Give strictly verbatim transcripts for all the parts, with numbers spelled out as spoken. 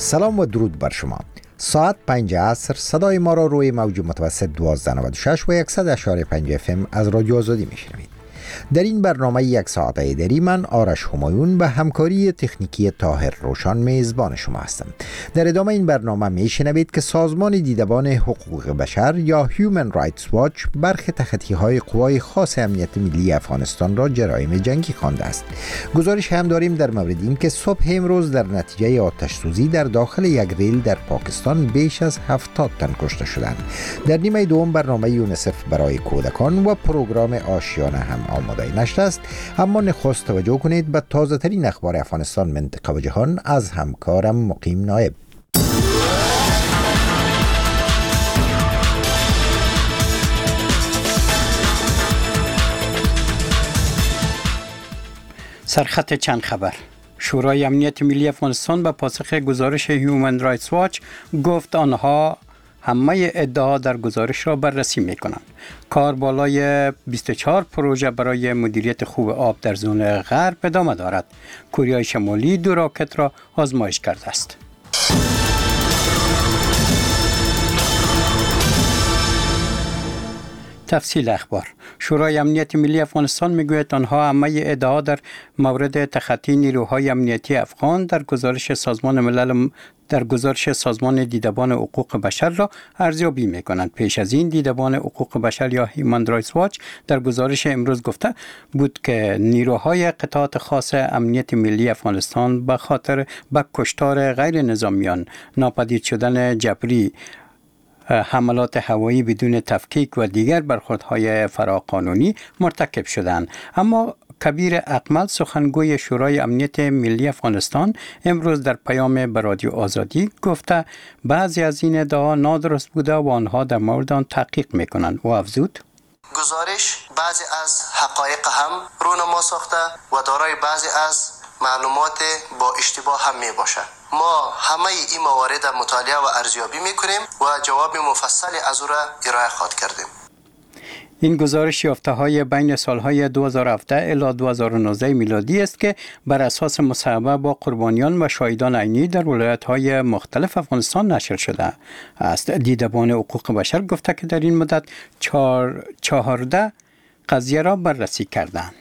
سلام و درود بر شما. ساعت پنج عصر صدای ما را روی موج متوسط دوازده نود و شش و صد و یک و پنج اف ام از رادیو آزادی میشنوید. در این برنامه یک ساعته دری من آرش همایون به همکاری تکنیکی طاهر روشان میزبان شما هستم. در ادامه این برنامه میشنوید که سازمان دیدبان حقوق بشر یا Human Rights Watch برخی تخطی‌های قوای خاص امنیت ملی افغانستان را جرایم جنگی خوانده است. گزارش هم داریم در مورد این که صبح امروز در نتیجه آتش سوزی در داخل یک ریل در پاکستان بیش از هفتاد تن کشته شدند. در نیمه دوم برنامه یونیسف برای کودکان و پروگرام آشیانه هم آماده نشده است، اما نخست توجه کنید به تازه ترین اخبار افغانستان، منطقه و جهان از همکارم مقیم نایب. سرخط چند خبر. شورای امنیت ملی افغانستان به پاسخ گزارش هیومن رایتس واچ گفت آنها همه ادعا در گزارش را بررسی می کنند. کار بالای بیست و چهار پروژه برای مدیریت خوب آب در زون غرب ادامه دارد. کره شمالی دو راکت را آزمایش کرده است. تفصیل اخبار. شورای امنیت ملی افغانستان میگوید آنها همه ادعا در مورد تخطی نیروهای امنیتی افغان در گزارش سازمان ملل در گزارش سازمان دیدبان حقوق بشر را ارزیابی می‌کنند. پیش از این دیدبان حقوق بشر یا هیومن رایتس واچ در گزارش امروز گفته بود که نیروهای قطاعات خاص امنیت ملی افغانستان به خاطر به کشتار غیر نظامیان، ناپدید شدن جبری، حملات هوایی بدون تفکیک و دیگر برخوردهای فراقانونی مرتکب شدند. اما کبیر اکمل سخنگوی شورای امنیت ملی افغانستان امروز در پیام به رادیو آزادی گفته بعضی از این ادعا نادرست بوده و آنها در مورد آن تحقیق میکنند و افزود گزارش بعضی از حقایق هم رونما ساخته و دارای بعضی از معلومات با اشتباه هم می باشه. ما همه این موارد مطالعه و ارزیابی میکنیم و جواب مفصلی از او را ارائه خواهد کردیم. این گزارش یافته‌های بین سالهای دو هزار و هفده الی دو هزار و نوزده میلادی است که بر اساس مصاحبه با قربانیان و شاهدان عینی در ولایت‌های مختلف افغانستان نشر شده است. دیدبان حقوق بشر گفته که در این مدت چهار چهارده قضیه را بررسی کردند.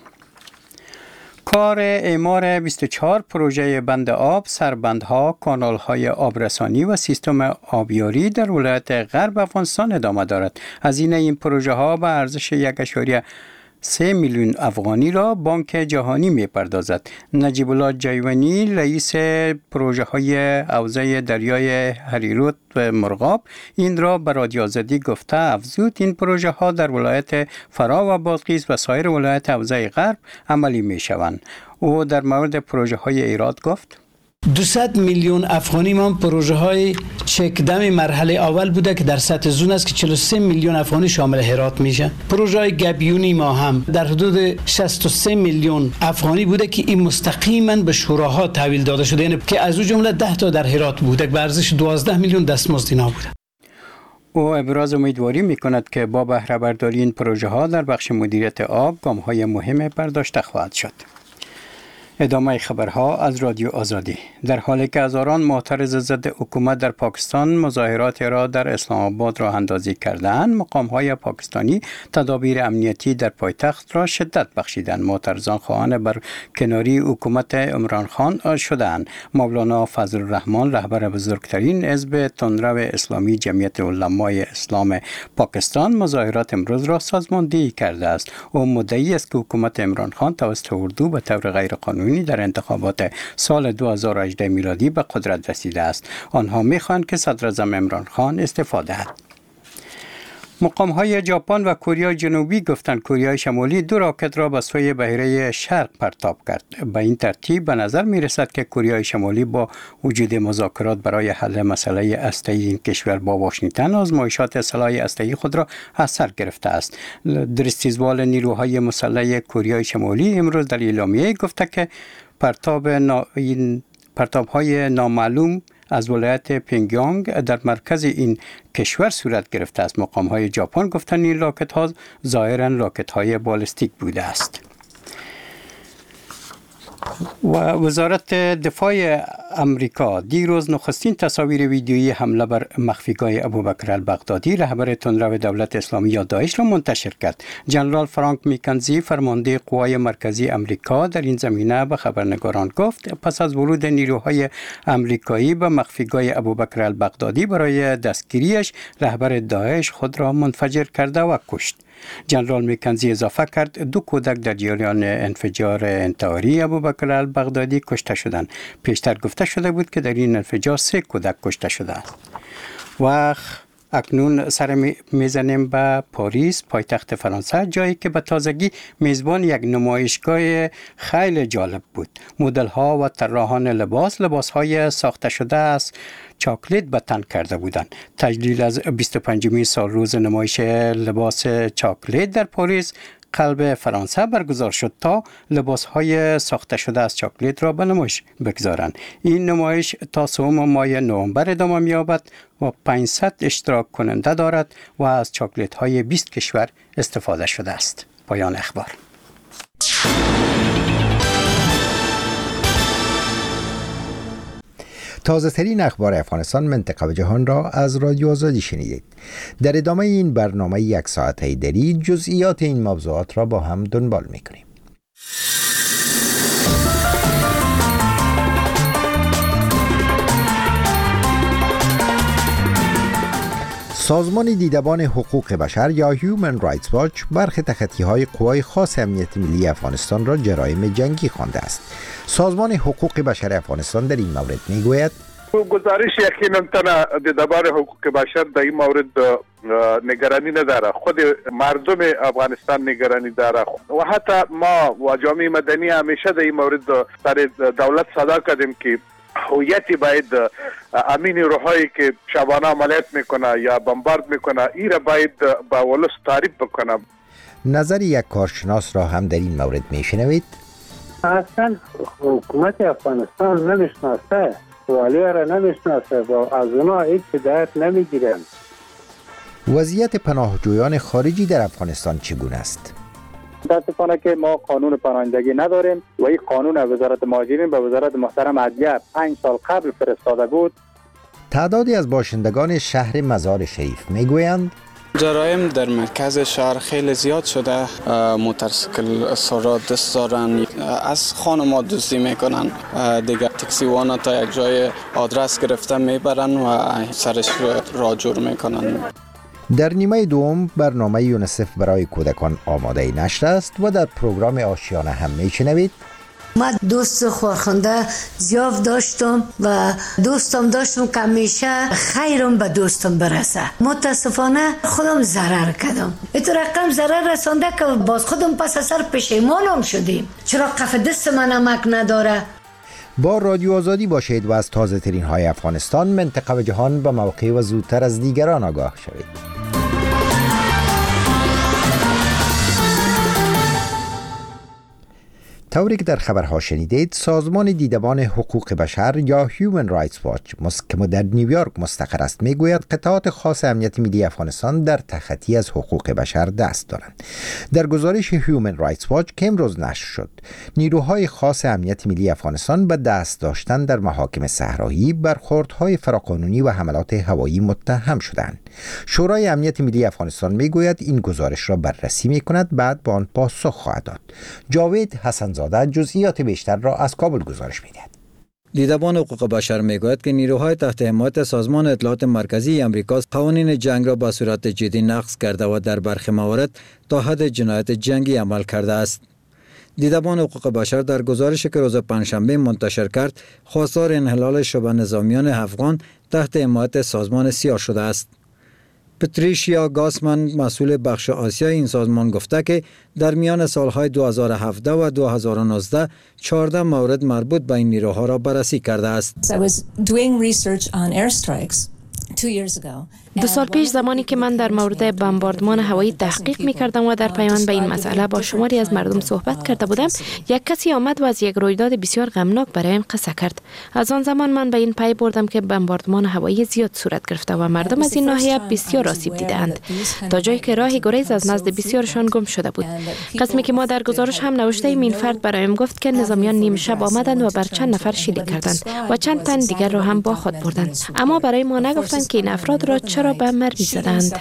کار اعمار بیست و چهار پروژه بند آب، سربندها، کانال‌های آبرسانی و سیستم آبیاری در ولایت غرب افغانستان ادامه دارد. هزینه این پروژه ها به ارزش یک و سه میلیون افغانی را بانک جهانی می پردازد. نجیب الله جیونی رئیس پروژه های حوزه دریای هریرود و مرغاب این را به رادیو آزادی گفته افزود این پروژه ها در ولایت فرا و بادغیس و سایر ولایت حوزه غرب عملی می شوند. او در مورد پروژه های ایراد گفت دویست میلیون افغانی ما پروژه های چکدم مرحله اول بوده که در سطح زون است که چهل و سه میلیون افغانی شامل هرات میشه. پروژه های گبیونی ما هم در حدود شصت و سه میلیون افغانی بوده که این مستقیما به شوراها تحویل داده شده، یعنی که از او جمله ده تا در هرات بوده به ارزش دوازده میلیون دستمزد اینا بوده. او ابراز امیدواری میکند که با بهره برداری این پروژه ها در بخش مدیریت آب گام های مهم برداشته خواهد شد. ادامه خبرها از رادیو آزادی. در حالی که هزاران معترض ضد حکومت در پاکستان مظاهرات را در اسلام آباد راه اندازی کردند، مقام‌های پاکستانی تدابیر امنیتی در پایتخت را شدت بخشیدند. معترضان خواهان بر کناری حکومت عمران خان شدند. مولانا فضل الرحمن رهبر بزرگترین حزب تندرو اسلامی جمعیت علمای اسلام پاکستان مظاهرات امروز را سازماندهی کرده است. او مدعی است که حکومت عمران خان توسط اردو به طور غیرقانونی در انتخابات سال دو هزار و هجده میلادی به قدرت رسیده است. آنها می‌خواهند که صدر اعظم عمران خان استعفا دهد. مقام‌های ژاپن و کره جنوبی گفتند کره شمالی دو راکت را به سوی بحیره شرق پرتاب کرد. به این ترتیب به نظر می‌رسد که کره شمالی با وجود مذاکرات برای حل مسئله هسته‌ای این کشور با واشنگتن آزمایشات سلاح هسته‌ای خود را از سر گرفته است. در استیزوال نیروهای مسلح کره شمالی امروز در اعلامیه گفته که پرتاب نا... پرتاب‌های نامعلوم از ولایت پینگیانگ در مرکز این کشور صورت گرفته است. مقام‌های ژاپن گفتند این راکت‌ها ظاهراً راکت‌های بالستیک بوده است. و وزارت دفاع امریکا دیروز نخستین تصاویر ویدیویی حمله بر مخفیگاه ابوبکر البغدادی رهبر تندرو دولت اسلامی یا داعش را منتشر کرد. جنرال فرانک میکنزی فرمانده قوای مرکزی امریکا در این زمینه به خبرنگاران گفت پس از ورود نیروهای امریکایی به مخفیگاه ابوبکر البغدادی برای دستگیریش رهبر داعش خود را منفجر کرده و کشت. جنرال میکنزی اضافه کرد دو کودک در جریان انفجار انتحاری ابوبکر البغدادی کشته شدند. پیشتر گفته شده بود که در این انفجار سه کودک کشته شدند. و اکنون سر میزنیم به پاریس، پایتخت فرانسه، جایی که به تازگی میزبان یک نمایشگاه خیلی جالب بود. مدل ها و طراحان لباس لباس های ساخته شده از چاکلت به تن کرده بودند. تجلیل از بیست و پنجمین سال روز نمایش لباس چاکلت در پاریس قلب فرانسه برگزار شد تا لباس‌های ساخته شده از چاکلت را به نمایش بگذارند. این نمایش تا سوم ماه نوامبر ادامه می‌یابد و پانصد اشتراک کننده دارد و از چاکلت‌های بیست کشور استفاده شده است. پایان اخبار. تازه ترین اخبار افغانستان، منطقه و جهان را از رادیو آزادی شنیدید. در ادامه این برنامه یک ساعته دری جزئیات این موضوعات را با هم دنبال میکنیم. سازمان دیدبان حقوق بشر یا هیومن رایتس واچ برخی تخطی‌های قوای خاص امنیت ملی افغانستان را جرایم جنگی خوانده است. سازمان حقوق بشر افغانستان در این مورد میگوید گزارش یقینا تنها دیدبان حقوق بشر در این مورد نگرانی نداره، خود مردم افغانستان نگرانی داره و حتی ما و جامعه مدنی همیشه در این مورد سر دولت صدا کردیم که هویتی باید امین روحایی که شبانه عملیات میکنه یا بمبارد میکنه این را باید با ولس تعریف بکنه. نظر یک کارشناس را هم در این مورد میشنوید. اصلا حکومت افغانستان نمیشناسه، والیا را نمیشناسه و از اونا هیچ هدایت نمیگیرن. وضعیت پناهجویان خارجی در افغانستان چگونه است؟ متاسفانه که ما قانون پناهندگی نداریم و این قانون وزارت مهاجرین به وزارت محترم عدلیه پنج سال قبل فرستاده بود. تعدادی از باشندگان شهر مزار شریف میگویند جرایم در مرکز شهر خیلی زیاد شده. موتورسیکل سوار دست دارن، از خانم‌ها دزدی میکنن، دیگه تاکسی‌وارا تا یک جای آدرس گرفته میبرن و سرش را جور میکنن. در نیمه دوم برنامه یونیسف برای کودکان آماده نشر است و در پروگرام آشیانه هم میشنوید. من دوست خورخنده زیاد داشتم و دوستم داشتم که همیشه خیرم به دوستم برسه. متاسفانه خودم ضرر کردم. اینطور رقم ضرر رسانده که باز خودم پس از سر پشیمانم شدیم. چرا کف دست من نمک نداره؟ با رادیو آزادی باشید و از تازه ترین های افغانستان، منطقه و جهان به موقع و زودتر از دیگران آگاه شوید. طوری که در خبرها شنیدید، سازمان دیدبان حقوق بشر یا هیومن رایتس واچ که در نیویورک مستقر است میگوید قطعات خاص امنیت ملی افغانستان در تخطی از حقوق بشر دست دارند. در گزارش هیومن رایتس واچ که امروز نشر شد، نیروهای خاص امنیت ملی افغانستان به دست داشتن در محاکم صحرایی، برخوردهای فراقانونی و حملات هوایی متهم شدند. شورای امنیت ملی افغانستان میگوید این گزارش را بررسی میکند، بعد به آن پاسخ خواهد داد. جاوید حسن زاده جزئیات بیشتر را از کابل گزارش می‌دهد. دیدبان حقوق بشر میگوید که نیروهای تحت حمایت سازمان اطلاعات مرکزی امریکا قوانین جنگ را به صورت جدی نقض کرده و در برخی موارد تا حد جنایت جنگی عمل کرده است. دیدبان حقوق بشر در گزارشی که روز پنجشنبه منتشر کرد، خواستار انحلال شبه نظامیان افغان تحت حمایت سازمان سیاه شده است. پتریشیا گاسمن مسئول بخش آسیا این سازمان گفته که در میان سالهای دو هزار و هفده و دو هزار و نوزده چهارده مورد مربوط به این نیروها را بررسی کرده است. دو سال پیش زمانی که من در مورد بمباردمان هوایی تحقیق می کردم و در پیوند به این مسئله با شماری از مردم صحبت کرده بودم، یک کسی آمد و از یک رویداد بسیار غمناک برایم قصه کرد. از آن زمان من به این پی بردم که بمباردمان هوایی زیاد صورت گرفته و مردم از این ناحیه بسیار آسیب دیدند، تا جایی که راه گریز از نزد بسیارشان گم شده بود. قسمی که ما در گزارش هم نوشته ایم، این فرد برایم گفت که نظامیان نیم شب آمدند و بر چند نفر شلیک کردند و چند تن دیگر را هم با خود بردند، اما برای ما نگفتند که این افراد را چرا به مردی زدند.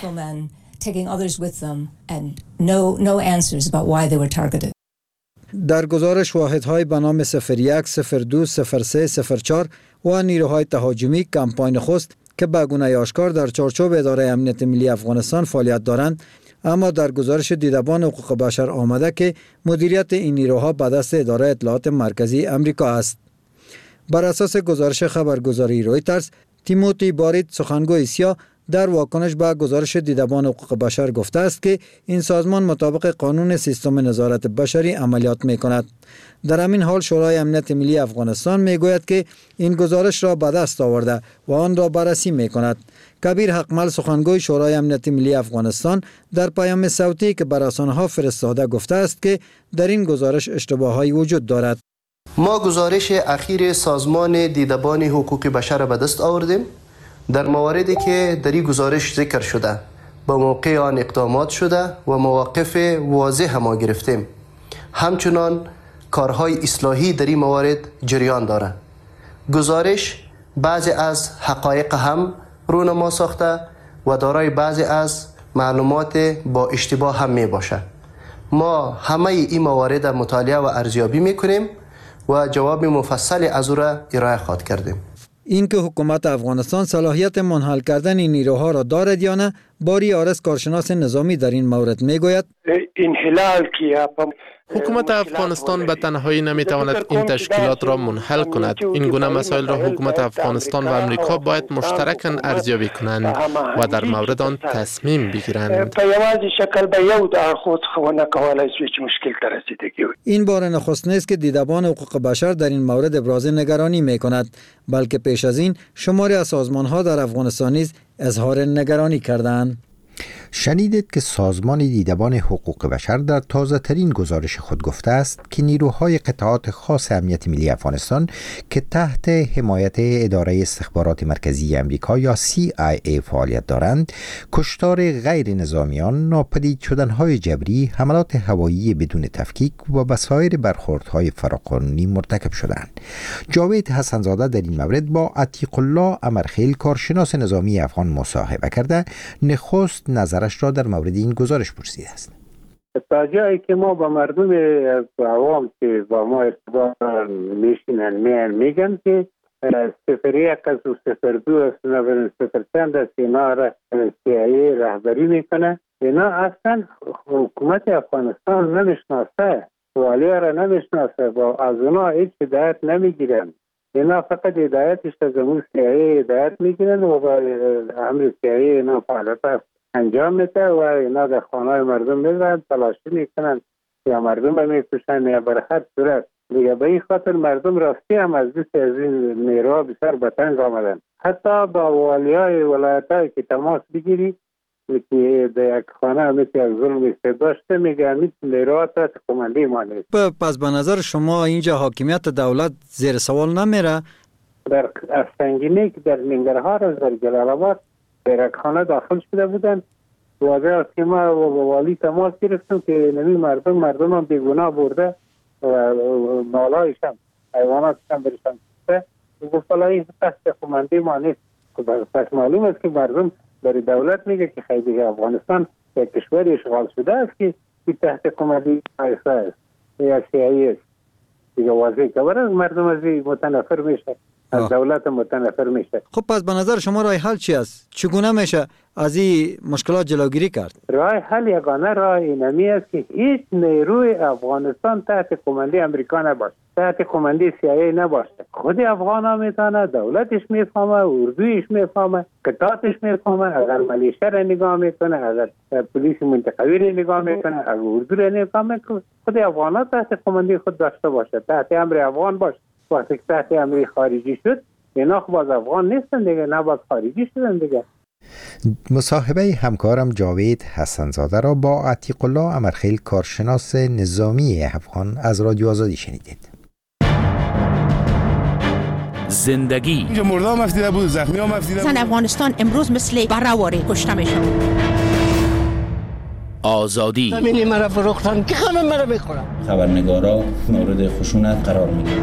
در گزارش واحدهای به نام صفر یک، صفر دو، صفر سه، صفر چهار و نیروهای تهاجمی کمپاین نخست که به گونه آشکار در چارچوب اداره امنیت ملی افغانستان فعالیت دارند، اما در گزارش دیدبان حقوق بشر آمده که مدیریت این نیروها به دست اداره اطلاعات مرکزی امریکا است. بر اساس گزارش خبرگزاری رویترز، تیموتی بارید، سخنگوی سیا، در واکنش به گزارش دیدبان حقوق بشر گفته است که این سازمان مطابق قانون سیستم نظارت بشری عملیات می کند. در همین حال شورای امنیت ملی افغانستان می گوید که این گزارش را به دست آورده و آن را بررسی می کند. کبیر حقمل، سخنگوی شورای امنیت ملی افغانستان، در پیام صوتی که بر رسانه‌ها فرستاده گفته است که در این گزارش اشتباهایی وجود دارد. ما گزارش اخیر سازمان دیدبان حقوق بشر به دست آوردیم. در مواردی که در این گزارش ذکر شده به موقع آن اقدامات شده و مواقف واضح ما گرفتیم. همچنان کارهای اصلاحی در این موارد جریان داره. گزارش بعضی از حقایق هم رونما ساخته و دارای بعضی از معلومات با اشتباه هم می باشه. ما همه این موارد مطالعه و ارزیابی می کنیم و جواب مفصل از او را ارائه خواهد کردیم. اینکه حکومت افغانستان صلاحیت منحل کردن این نیروها را دارد یا نه، باری آرس کارشناس نظامی در این مورد میگوید انحلال که حکومت افغانستان به تنهایی نمیتواند این تشکیلات را منحل کند. این گونه مسائل را حکومت افغانستان و امریکا باید مشترکاً ارزیابی کنند و در مورد آن تصمیم بگیرند. په یوازې شکل به یو د اړخوز خونه کولای شي چې مشکل ته رسیدگی وي. این بار نخست نیست که دیدبان حقوق بشر در این مورد ابراز نگرانی می کند، بلکه پیش از این شماری از سازمان‌ها در افغانستان نیز اظهار نگرانی کردند. شنیدید که سازمان دیدبان حقوق بشر در تازه ترین گزارش خود گفته است که نیروهای قطعات خاص امنیت ملی افغانستان که تحت حمایت اداره استخبارات مرکزی امریکا یا سی آی ای فعالیت دارند، کشتار غیر نظامیان، ناپدید شدنهای جبری، حملات هوایی بدون تفکیک و بسایر برخوردهای فراقانونی مرتکب شدند. جاوید حسنزاده در این مورد با عتیق الله امرخیل، کارشناس نظامی افغان، مصاحبه کرده نخست نظرش را در مورد این گزارش پرسیده است. تا جایی که ما با مردم عوام که با ما ارتباط میشینن میان میگن که صفر یک از و صفر دو از و صفر چند از اینا را سی آی ای رهبری میکنه. اینا اصلا حکومت افغانستان نمیشناسه، والیا را نمیشناسه، با از اونا هیچ هدایت نمیگیرن. اینا فقط هدایتش از امور سی آی ای هدایت میگیرن و با امر سی آی ای اینا فعالیت انجام میده و اینا در خانه مردم میزن، تلاشی میکنن یا مردم را میکشن یا بر هر صورت دیگه. به این خاطر مردم راستی هم از دست از این نیروها بسیار به تنگ آمدن. حتی با والیای ولایت‌های که تماس بگیری که در یک خانه مثل یک ظلم داشته میگه همین نیروها تحت کمانده ما نیست. پس به نظر شما اینجا حاکمیت دولت زیر سوال نمیره؟ در افسنگینی که در ننگرهار از در جلال آباد در یک خانه داخل شده بودن، واضح است که ما با والی تماس گرفتم که نمی مردم مردم هم بیگناه برده و مالایش هم حیوانات هم برشان کشته. گفت این تحت کمانده ما نیست. پس معلوم است که مردم در دولت میگه که خیلی افغانستان یک کشور اشغال شده است که تحت کمانده آیسا است یا سی آی ای است. دیگه واضح که برای مردم از این متنفر میشه، از دولت متنفر میشه. خب پس به نظر شما راه حل چی است؟ چگونه میشه از این مشکلات جلوگیری کرد؟ راه حل یگانه راه اینمی است که هیچ نیروی افغانستان تحت کمانده امریکا نباشه، تحت کمانده سی آی ای نباشه. خود افغان ها میتونه، دولتش میفهمه، اردویش میفهمه، قطعاتش میفهمه، اگر ملیشه را نگاه میکنه، اگر پلیس منطقوی را نگاه میکنه، اگر اردو را نفهمه، خود افغان ها تحت کمانده خود داشته باشه، تحت امر افغان باشه. وقتی تحت امر خارجی شد اینا خب باز افغان نیستن دیگه، نه باز خارجی شدن دیگه. مصاحبه همکارم جاوید حسنزاده را با عتیق الله امرخیل کارشناس نظامی افغان از رادیو آزادی شنیدید. زندگی اینجا مرده هم مفیده بود، زخمی هم مفیده بود. زن افغانستان امروز مثل برهواری کشته میشن. آزادی همینی مرا فروختن که همه مرا میخورن. خبرنگارا مورد خشونت قرار میگیرن.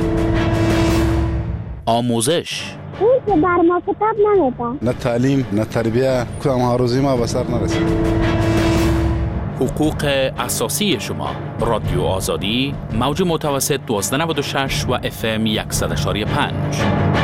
آموزش اون که بر ما کتاب نمیدن. نه تعلیم نه تربیه، کدام ها روزی ما به سر نرسید. حقوق اساسی شما. رادیو آزادی موج متوسط دوازده نود و شش و اف ام صد و پنج.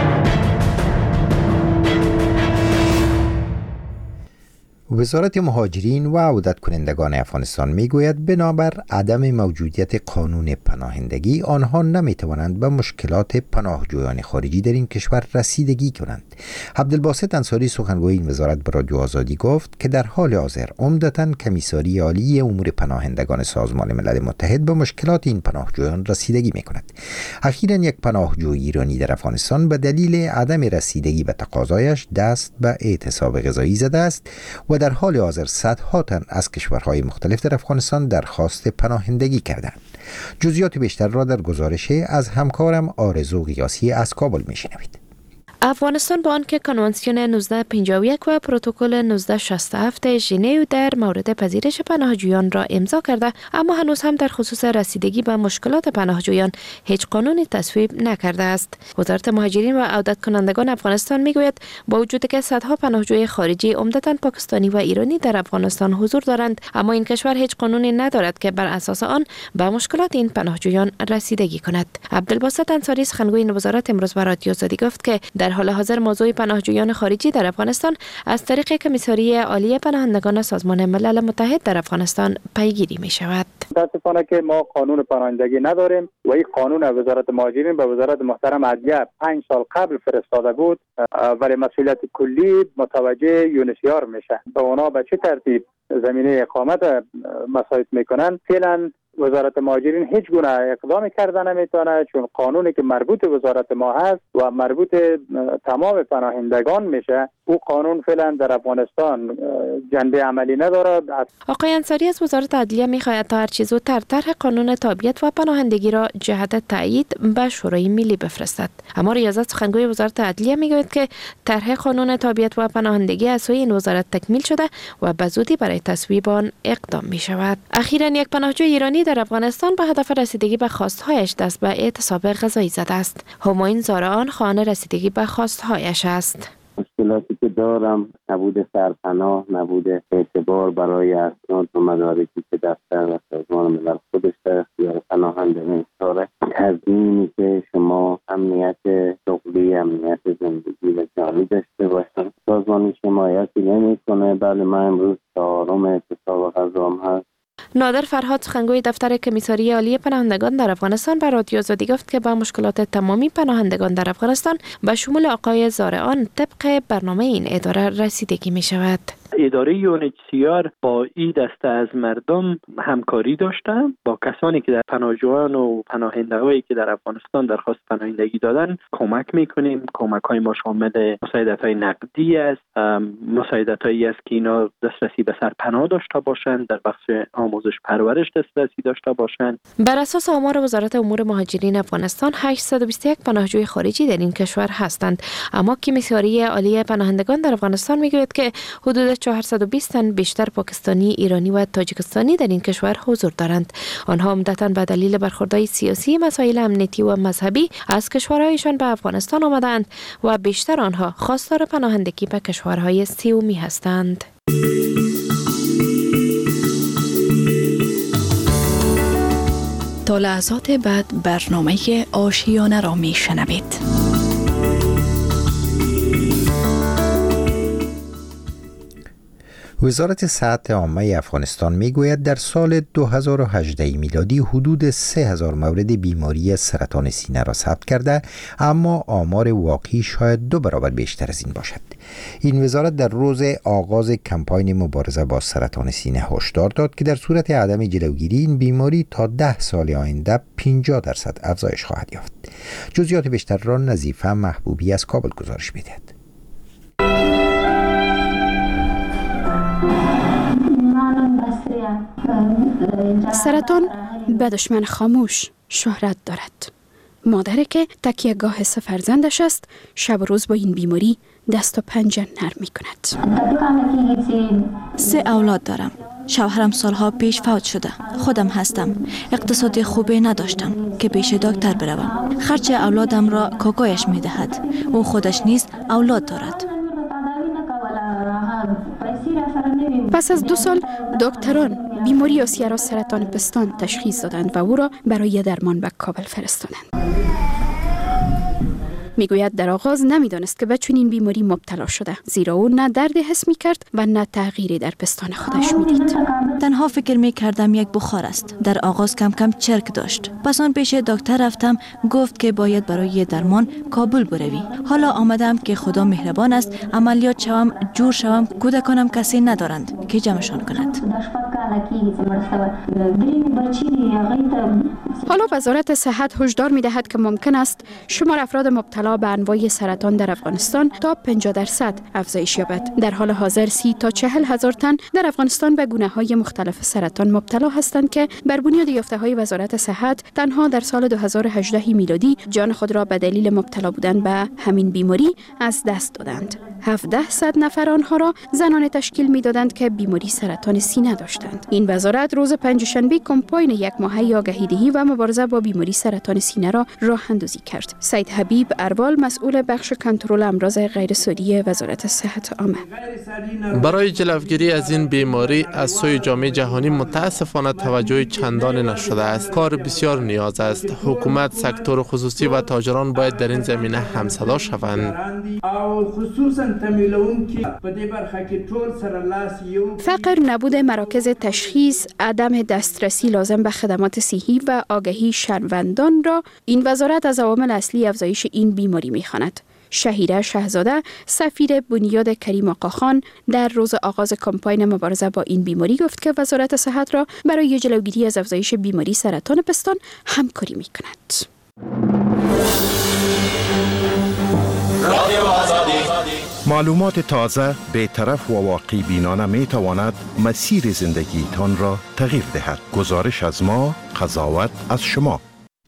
وزارت مهاجرین و عودت کنندگان افغانستان میگوید بنابر عدم موجودیت قانون پناهندگی آنها نمیتوانند به مشکلات پناهجویان خارجی در این کشور رسیدگی کنند. عبدالباسط انصاری سخنگوی این وزارت به رادیو آزادی گفت که در حال حاضر عمدتاً کمیساری عالی امور پناهندگان سازمان ملل متحد به مشکلات این پناهجویان رسیدگی میکند. اخیراً یک پناهجوی ایرانی در افغانستان به دلیل عدم رسیدگی به تقاضایش دست به اعتصاب غذایی زده است و در حال حاضر صدها تن از کشورهای مختلف در افغانستان درخواست پناهندگی کردند. جزئیات بیشتر را در گزارش از همکارم آرزو قیاسی از کابل میشنوید. افغانستان با آنکه کنوانسیون نوزده و پنجاه و یک و پروتکل نوزده شصت و هفت ژنو در مورد پذیرش پناهجویان را امضا کرده، اما هنوز هم در خصوص رسیدگی به مشکلات پناهجویان هیچ قانونی تصویب نکرده است. وزارت مهاجرین و عودت کنندگان افغانستان میگوید با وجود که صدها پناهجوی خارجی عمدتاً پاکستانی و ایرانی در افغانستان حضور دارند، اما این کشور هیچ قانونی ندارد که بر اساس آن به مشکلات این پناهجویان رسیدگی کند. عبدالباسط انصاری سخنگوی این وزارت امروز به رادیو آزادی گفت که در حال حاضر موضوع پناهجویان خارجی در افغانستان از طریق کمیساری عالی پناهندگان سازمان ملل متحد در افغانستان پیگیری می شود. متاسفانه که ما قانون پناهندگی نداریم و این قانون وزارت مهاجرین به وزارت محترم عدلیه پنج سال قبل فرستاده بود، ولی مسئولیت کلی متوجه یونسیار میشه. به اونا به چه ترتیب زمینه اقامت مساعد میکنن. فعلا وزارت مهاجرین هیچ گونه اقدامی کرده نمیتونه، چون قانونی که مربوط وزارت ما هست و مربوط تمام پناهندگان میشه، او قانون فعلا در افغانستان جنبه عملی نداره. آقای انصاری از وزارت عدلیه میخواهد تا هر چه زودتر طرح قانون تابعیت و پناهندگی را جهت تایید به شورای ملی بفرستد. اما ریاضت سخنگوی وزارت عدلیه میگوید که طرح قانون تابعیت و پناهندگی از سوی این وزارت تکمیل شده و به زودی برای تصویب آن اقدام می شود. اخیراً یک پناهجوی ایرانی در افغانستان به هدف رسیدگی به خواستهایش دست به اعتصاب غذایی زده است. همایون زارعان خواهان رسیدگی به خواستهایش است. مشکلاتی که دارم نبود سرپناه، نبود اعتبار برای اسناد و مدارکی که دفتر و سازمان ملل خودش در اختیار پناهندگان داره. تضمینی که شما امنیت شغلی، امنیت زندگی و جانی داشته باشید. سازمان حمایتی نمی‌کنه. بله، من امروز چهارم اعتصاب غذام هست. نادر فرهاد سخنگوی دفتر کمیساری عالی پناهندگان در افغانستان به رادیو آزادی گفت که با مشکلات تمامی پناهندگان در افغانستان به شمول آقای زارعان طبق برنامه این اداره رسیدگی می شود. اداره یو ان اچ سی آر با این دسته از مردم همکاری داشته، با کسانی که در پناهجویان و پناهندگانی که در افغانستان درخواست پناهندگی دادن کمک میکنیم. کمک های ما شامل مساعدت های نقدی است، مساعدت هایی است که اینا دسترسی به سرپناه داشته باشند، در بخش آموزش پرورش دسترسی داشته باشند. بر اساس آمار وزارت امور مهاجرین افغانستان هشتصد و بیست و یک پناهجوی خارجی در این کشور هستند، اما کمیساری عالی پناهندگان در افغانستان میگوید که حدود چهارصد و بیست تن بیشتر پاکستانی، ایرانی و تاجیکستانی در این کشور حضور دارند. آنها عمدتاً به دلیل برخوردهای سیاسی، مسائل امنیتی و مذهبی از کشورهایشان به افغانستان آمدند و بیشتر آنها خواستار پناهندگی به کشورهای سومی هستند. تا لحظات بعد برنامه آشیانه را می شنوید. وزارت صحت عامه افغانستان میگوید در سال دو هزار و هجده میلادی حدود سه هزار مورد بیماری سرطان سینه را ثبت کرده، اما آمار واقعی شاید دو برابر بیشتر از این باشد. این وزارت در روز آغاز کمپاین مبارزه با سرطان سینه هشدار داد که در صورت عدم جلوگیری این بیماری تا ده سال آینده پنجاه درصد افزایش خواهد یافت. جزئیات بیشتر را نظیفه محبوبی از کابل گزارش می‌دهد. سرطان به دشمن خاموش شهرت دارد. مادری که تکیه گاه سه فرزندش است شب و روز با این بیماری دست و پنجه نرم می کند. سه اولاد دارم. شوهرم سالها پیش فوت شده. خودم هستم. اقتصادی خوبی نداشتم که پیش دکتر بروم. خرچ اولادم را کاکایش می دهد. او خودش نیز اولاد دارد. پس از دو سال دکتران بیماری آسیه را سرطان پستان تشخیص دادند و او را برای درمان به کابل فرستادند. میگوید در آغاز نمیدانست که به چنین بیماری مبتلا شده، زیرا او نه درد حس میکرد و نه تغییری در پستان خودش میدید. تنها فکر میکردم یک بخار است. در آغاز کم کم چرک داشت. پس آن پیش دکتر رفتم، گفت که باید برای درمان کابل بروی. حالا آمدم که خدا مهربان است، عملیات شوم، جور شوم. کودکانم کسی ندارند که جمعشان کند. حالا وزارت صحت هشدار می‌دهد که ممکن است شمار افراد مبتلا به انواع سرطان در افغانستان تا پنجاه درصد افزایش یابد. در حال حاضر سی تا چهل هزار تن در افغانستان به گونه‌های مختلف سرطان مبتلا هستند که بر بنیاد یافته‌های وزارت صحت تنها در سال دو هزار و هجده میلادی جان خود را به دلیل مبتلا بودن به همین بیماری از دست دادند. هفده صد نفر آنها را زنان تشکیل می‌دادند که بیماری سرطان سینه داشتند. این وزارت روز پنجشنبه کمپاین یک ماهه آگاهی‌دهی و مبارزه با بیماری سرطان سینه را راه اندازی کرد. سید حبیب اروال مسئول بخش کنترل امراض غیر ساری وزارت صحت عامه برای جلوگیری از این بیماری از سوی جامعه جهانی متاسفانه توجه چندانی نشده است. کار بسیار نیاز است. حکومت، سکتور خصوصی و تاجران باید در این زمینه همصدا شوند. فقر، نبود مراکز تشخیص، عدم دسترسی لازم به خدمات صحی و آگاهی شهروندان را این وزارت از عوامل اصلی افزایش این بیماری می‌خواند. شهیره شهزاده، سفیر بنیاد کریم آقاخان، در روز آغاز کمپاین مبارزه با این بیماری گفت که وزارت صحت را برای جلوگیری از افزایش بیماری سرطان پستان همکاری می‌کند. معلومات تازه، بی‌طرف و واقعی بینانه می تواند مسیر زندگی تان را تغییر دهد. گزارش از ما، قضاوت از شما.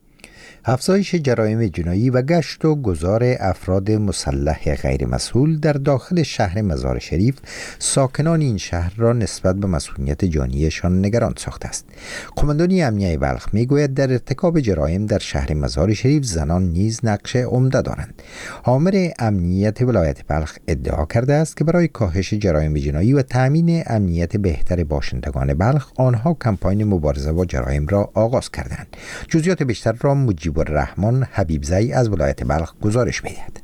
افزایش جرایم جنایی و گشت و گذار افراد مسلح غیر مسئول در داخل شهر مزار شریف ساکنان این شهر را نسبت به مسئولیت جانیشان نگران ساخته است. قماندانی امنیه بلخ میگوید در ارتکاب جرایم در شهر مزار شریف زنان نیز نقش عمده دارند. آمر امنیت ولایت بلخ ادعا کرده است که برای کاهش جرایم جنایی و تامین امنیت بهتر باشندگان بلخ آنها کمپاین مبارزه با جرایم را آغاز کردند. جزئیات بیشتر را مجیب الرحمن حبیبزئی از ولایت بلخ گزارش می‌دهد.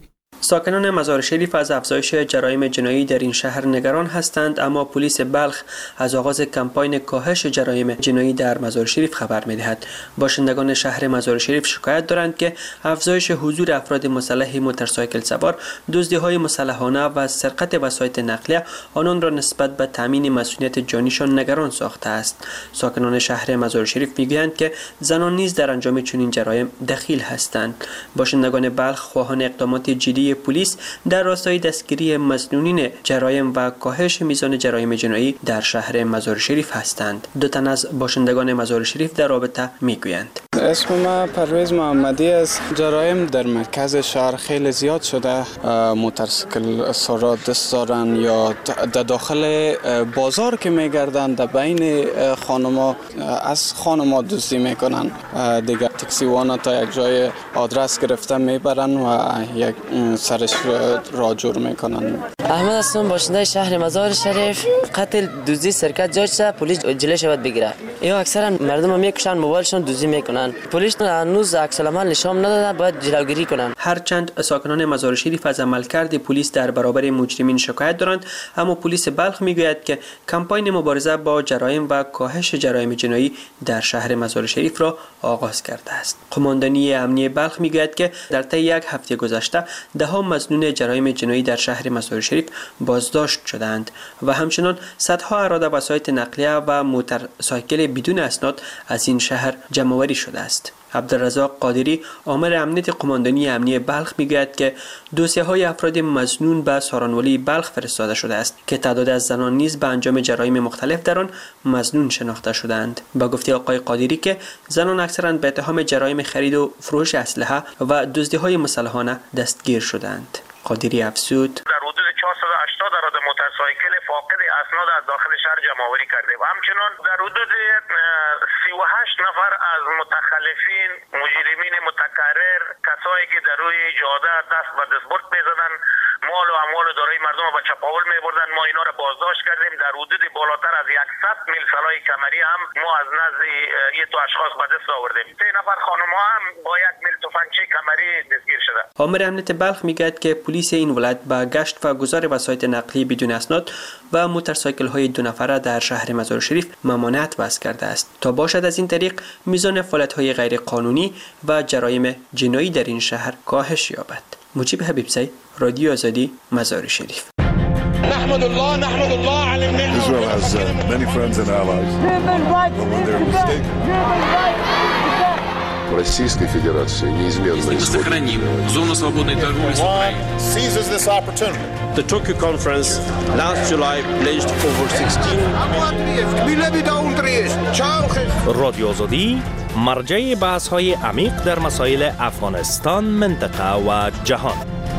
ساکنان مزار شریف از افزایش جرایم جنایی در این شهر نگران هستند، اما پلیس بلخ از آغاز کمپاین کاهش جرایم جنایی در مزار شریف خبر می‌دهد. باشندگان شهر مزار شریف شکایت دارند که افزایش حضور افراد مسلح موتورسایکل سوار، دزدی‌های مسلحانه و سرقت وسایط نقلیه آنان را نسبت به تامین مسئولیت جانیشان نگران ساخته است. ساکنان شهر مزار شریف می‌گویند که زنان نیز در انجام چنین جرایم دخیل هستند. باشندگان بلخ خواهان اقدامات جدی پلیس در راستای دستگیری مسئولین جرایم و کاهش میزان جرایم جنایی در شهر مزار شریف هستند. دو تن از باشندگان مزار شریف در رابطه میگویند. اسم ما پرویز محمدی است. جرایم در مرکز شهر خیلی زیاد شده. موتورسیکل سوار دست دارن یا در داخل بازار که میگردن در بین خانما از خانما دزدی میکنن. دیگه تاکسیوانا تا یک جای آدرس گرفته میبرن و یک سرش را جور میکنن. احمد هستم، باشنده شهر مزار شریف. قتل دزدی سرکت جاج شده، پلیس جلوش باید بگیره. یا اکثرا مردم هم میکشن، موبایلشون دزدی میکنن. پلیس هنوز عکس العمل نشان نداده، باید جلوگیری کنن. هرچند ساکنان مزار شریف از عملکرد پلیس در برابر مجرمین شکایت دارند، اما پلیس بلخ میگوید که کمپاین مبارزه با جرایم و کاهش جرایم جنایی در شهر مزار شریف را آغاز کرده است. قماندانی امنیه بلخ میگوید که در طی یک هفته گذشته ده ها مظنون جرایم جنایی در شهر مزار شریف بازداشت شدند و همچنان صدها اراده وسایط نقلیه و موتورسایکل بدون اسناد از این شهر جمع‌آوری شده است. عبدالرزاق قادری آمر امنیت قماندانی امنیه بلخ میگوید که دوسیه های افراد مظنون به سارانولی بلخ فرستاده شده است که تعداد از زنان نیز به انجام جرایم مختلف در آن مظنون شناخته شدند. با گفته آقای قادری که زنان اکثرا به اتهام جرایم خرید و فروش اسلحه و دزدی‌های مسلحانه دستگیر شدند. قادری افزود: در حدود چهارصد و هشتاد عراده موتورسایکل فاقد اسناد از داخل شهر جمع‌آوری کرده و همچنان در حدود سی و هشت نفر از متخلفین، مجرمین متکرر، کسایی که در روی جاده دست به دستبرد می‌زدن، مال و اموال و دارایی مردم را به چپاول می‌بردن، ما اینا را بازداشت کردیم. در حدود بالاتر از صد میل سلاح کمری هم ما از نزد این تو اشخاص به دست آوردیم. سه نفر خانم‌ها هم با یک میل تفنگچی کمری دستگیر شده. آمر امنیت بلخ میگوید که پلیس این ولایت با گشت و گذار وسایط نقلیه بدون اسناد و موتورسایکل‌های دو نفره در شهر مزار شریف ممانعت وضع کرده است تا باشد از این طریق میزان فعالیت‌های غیر قانونی و جرایم جنایی در این شهر کاهش یابد. مجیب حبیبزی، رادیو آزادی، مزار شریف. نحمد الله نحمد الله على النعمة. Israel has uh, many friends and allies. But when they're mistaken. Российской Федерации неизменно мы сохраним зону свободной торговли с Украиной. Seizes this opportunity. The Tokyo conference last July pledged over sixteen. رادیو آزادی مرجع بحث‌های عمیق در مسائل افغانستان، منطقه و جهان.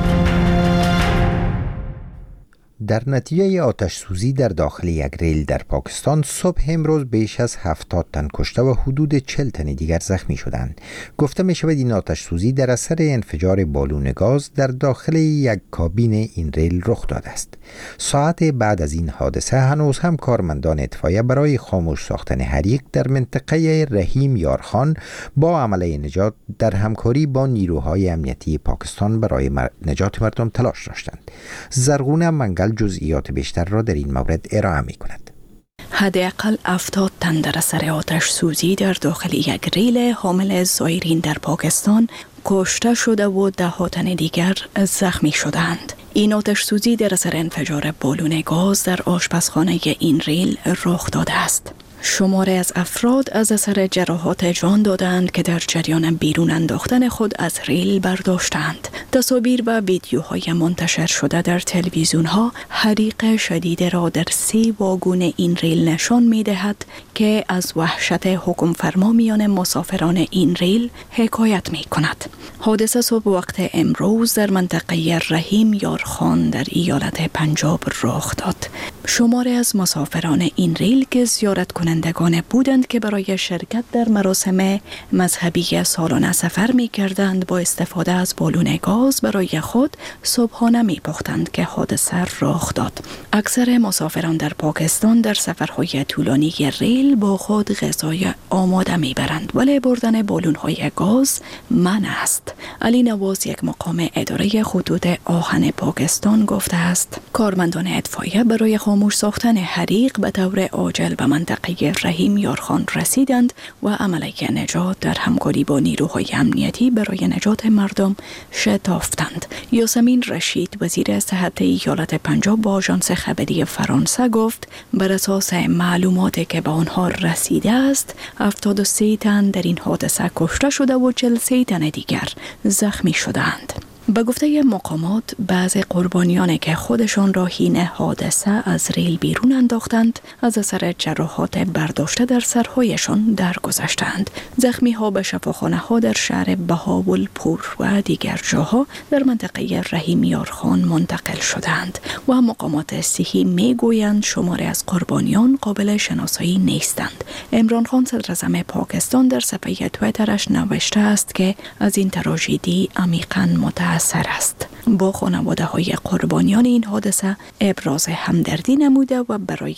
در نتیجه آتش سوزی در داخل یک ریل در پاکستان صبح امروز بیش از هفتاد تن کشته و حدود چهل تن دیگر زخمی شدند. گفته می شود این آتش سوزی در اثر انفجار بالون گاز در داخل یک کابین این ریل رخ داده است. ساعت بعد از این حادثه هنوز هم کارمندان اطفایه برای خاموش ساختن حریق در منطقه رحیم یارخان با عمله نجات در همکاری با نیروهای امنیتی پاکستان برای نجات مردم تلاش داشتند. زرغونه منگل جزئیات بیشتر را در این مورد ارائه می کند. حداقل هفتاد تن در اثر آتش سوزی در داخل یک ریل حامل زائرین در پاکستان کشته شده و ده ها تن دیگر زخمی شدند. این آتش سوزی در اثر انفجار بالون گاز در آشپزخانه این ریل رخ داده است. شماره از افراد از اثر جراحات جان دادند که در جریان بیرون انداختن خود از ریل برداشتند. تصاویر و ویدیوهای منتشر شده در تلویزیون ها حریق شدید را در سه واگن این ریل نشان می دهد که از وحشت حکم فرما میان مسافران این ریل حکایت می کند. حادثه صبح وقت امروز در منطقه رحیم یارخان در ایالت پنجاب رخ داد. شماره از مسافران این ریل که زیارت کنندگان بودند که برای شرکت در مراسم مذهبی سالانه سفر می کردند با استفاده از بالون گاز برای خود صبحانه می پختند که حادثه رخ داد. اکثر مسافران در پاکستان در سفرهای طولانی ریل با خود غذای آماده می برند ولی بردن بالون های گاز منع است. علی نواز یک مقام اداره خطوط آهن پاکستان گفته است کارمندان اطفایه برای خاموش ساختن حریق به طور عاجل به منطقه رحیم یارخان رسیدند و عملیه نجات در همکاری با نیروهای امنیتی برای نجات مردم شتافتند. یاسمین رشید وزیر صحت ایالت پنجاب با آژانس خبری فرانسه گفت بر اساس معلوماتی که به آنها رسیده است هفتاد و سه تن در این حادثه کشته شده و چهل و سه تن دیگر زخمی شدند. به گفته مقامات بعضی قربانیانی که خودشان را حین حادثه از ریل بیرون انداختند از اثر جراحات برداشته در سرهایشان درگذشتند. زخمی ها به شفاخانه ها در شهر بهاولپور و دیگر جاها در منطقه رحیم یارخان منتقل شدند و مقامات صحی می گویند شماری از قربانیان قابل شناسایی نیستند. عمران خان صدر اعظم پاکستان در صفحه توییترش نوشته است که از این تراژدی عمیقاً متأسف سر است. با خانواده های قربانیان این حادثه ابراز همدردی نموده و برای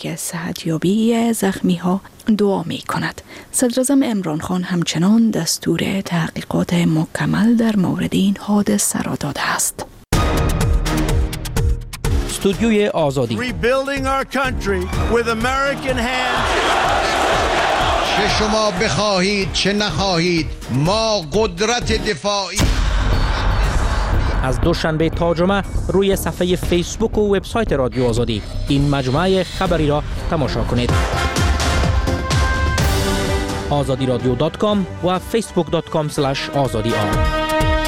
صحتیابی زخمی ها دعا می کند. صدر اعظم عمران خان همچنان دستور تحقیقات مکمل در مورد این حادثه را داده است. استودیوی آزادی Rebuilding our country with American hands. چه شما بخواهید چه نخواهید ما قدرت دفاعی. از دوشنبه تا جمعه روی صفحه فیسبوک و وبسایت رادیو آزادی این مجموعه خبری را تماشا کنید. آزادی رادیو دات کام و فیسبوک دات کام اسلش آزادی آر.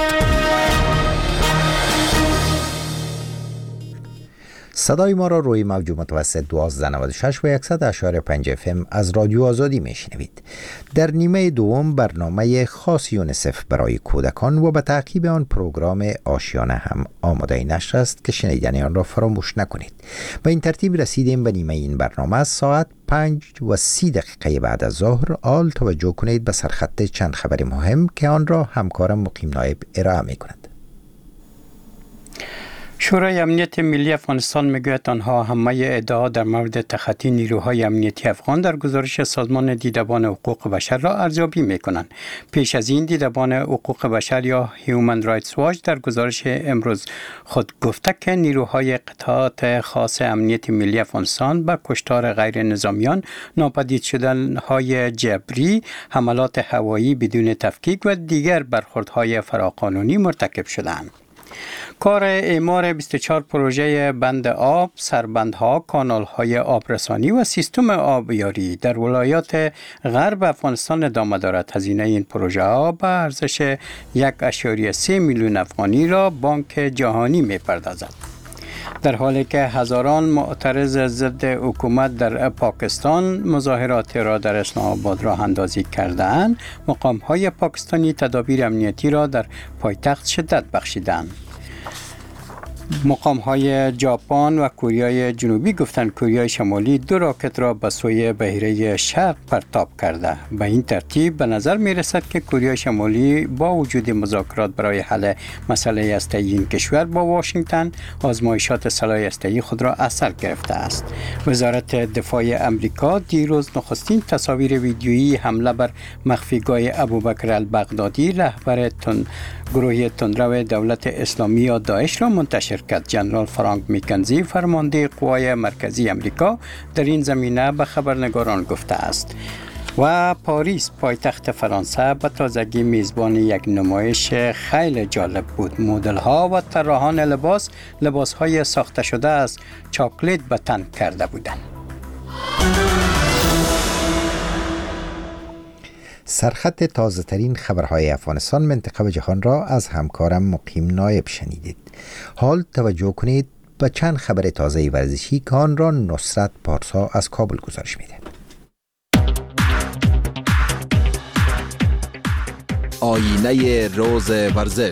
صدای ما را روی موج متوسط دوازده نود و شش و صد و شش و پنج اف ام از رادیو آزادی میشنوید. در نیمه دوم برنامه خاص یونیسف برای کودکان و به تعقیب آن پروگرام آشیانه هم آماده نشر است که شنیدن آن را فراموش نکنید. به این ترتیب رسیدیم به نیمه این برنامه. ساعت پنج و سی دقیقه بعد از ظهر آل توجه کنید به سرخط چند خبر مهم که آن را همکارم مقیم نایب ارائه می کند. شورای امنیت ملی افغانستان میگوید آنها همه ادعا در مورد تخطی نیروهای امنیتی افغان در گزارش سازمان دیدبان حقوق بشر را ارزیابی میکنند. پیش از این دیدبان حقوق بشر یا هیومن رایتس واچ در گزارش امروز خود گفته که نیروهای قطعات خاص امنیت ملی افغانستان به کشتار غیر نظامیان، ناپدید شدنهای جبری، حملات هوایی بدون تفکیک و دیگر برخوردهای فراقانونی مرتکب شدند. کار اعمار بیست و چهار پروژه بند آب، سربندها، کانالهای آبرسانی و سیستم آبیاری در ولایات غرب افغانستان ادامه دارد. هزینه این پروژه ها به ارزش یک ممیز سه میلیون افغانی را بانک جهانی می‌پردازد. در حالی که هزاران معترض ضد حکومت در پاکستان مظاهرات را در اسلام آباد راه اندازی کردند، مقام‌های پاکستانی تدابیر امنیتی را در پایتخت شدت بخشیدند. مقام‌های ژاپن و کوریای جنوبی گفتند کوریای شمالی دو راکت را به سوی بحیره شرق پرتاب کرده. به این ترتیب به نظر می رسد که کوریای شمالی با وجود مذاکرات برای حل مسئله هسته‌ای این کشور با واشنگتن آزمایشات سلاح هسته‌ای خود را از سر گرفته است. وزارت دفاع امریکا دیروز نخستین تصاویر ویدیویی حمله بر مخفیگاه ابوبکر البغدادی رهبر تن گروه تندرو دولت اسلامی یا داعش را منتشر کرد. جنرال فرانک میکنزی فرمانده قوای مرکزی امریکا در این زمینه به خبرنگاران گفته است. و پاریس پایتخت فرانسه به تازگی میزبان یک نمایش خیلی جالب بود. مدل ها و طراحان لباس لباس های ساخته شده از چاکلت به تن کرده بودند. سرخط تازه ترین خبرهای افغانستان، منطقه و جهان را از همکارم مقیم نایب شنیدید. حال توجه کنید به چند خبر تازه ورزشی که آن را نصرت پارسا از کابل گزارش میده. آینه روز ورزش.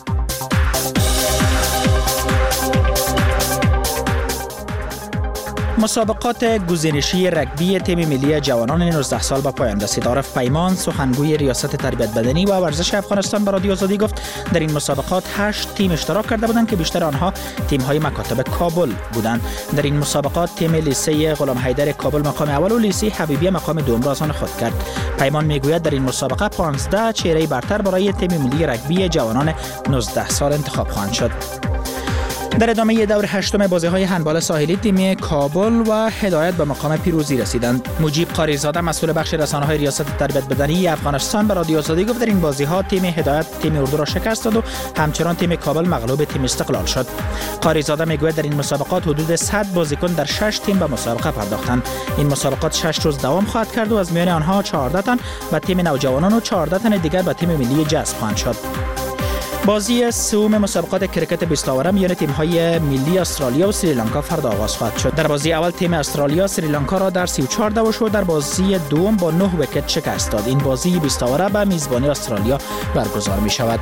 مسابقات گزینشی رگبی تیم ملی جوانان نوزده سال به پایان رسید. عارف پیمان سخنگوی ریاست تربیت بدنی و ورزش افغانستان به رادیو آزادی گفت در این مسابقات هشت تیم اشتراک کرده بودند که بیشتر آنها تیم‌های مکاتب کابل بودند. در این مسابقات تیم لیسه غلام حیدر کابل مقام اول و لیسه حبیبیه مقام دوم را آسان خود کرد. پیمان میگوید در این مسابقه پانزده چهره برتر برای تیم ملی رگبی جوانان نوزده سال انتخاب خواهند شد. در ادامه دور هشتم بازی‌های هندبال ساحلی تیم کابل و هدایت به مقام پیروزی رسیدند. مجیب قاریزاده مسئول بخش رسانه‌های ریاست تربیت بدنی افغانستان به رادیو آزادی گفت در این بازی‌ها تیم هدایت تیم اردو را شکست داد و همچنان تیم کابل مغلوب تیم استقلال شد. قاریزاده میگوید در این مسابقات حدود صد بازیکن در شش تیم به مسابقه پرداختند. این مسابقات شش روز دوام خواهد کرد و از میان آنها چهارده تن به تیم نوجوانان و چهارده تن دیگر به تیم ملی جذب خواهند شد. بازی سوم مسابقات کرکت بیست اوره میان تیم‌های ملی استرالیا و سریلانکا فردا آغاز خواهد شد. در بازی اول تیم استرالیا سریلانکا را در سی و چهار دوش و در بازی دوم با نه ویکت شکست داد. این بازی بیست اوره به میزبانی استرالیا برگزار می شود.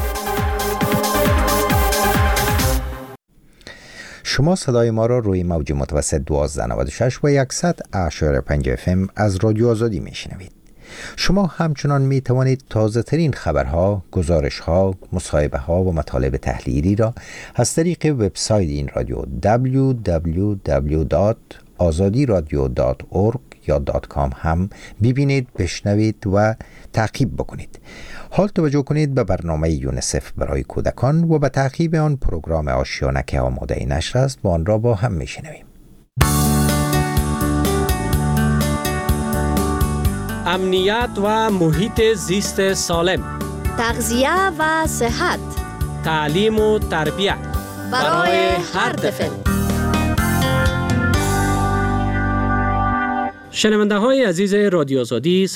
شما صدای ما را روی موج متوسط دوازده نود و شش و صد و شش و پنج اف ام از رادیو آزادی میشنوید. شما همچنان می توانید تازه ترین خبرها، گزارشها، مصاحبه ها و مطالب تحلیلی را از طریق وبسایت این رادیو دبلیو دبلیو دبلیو دات آزادی رادیو دات اورگ یا .com هم ببینید، بشنوید و تعقیب بکنید. حال توجه کنید به برنامه یونیسف برای کودکان و به تعقیب آن پروگرام آشیانه که آماده نشر است و آن را با هم میشنویم. امنیت و محیط زیست سالم، تغذیه و صحت، تعلیم و تربیت برای هر طفل. شنونده های عزیز رادیو آزادی سلام.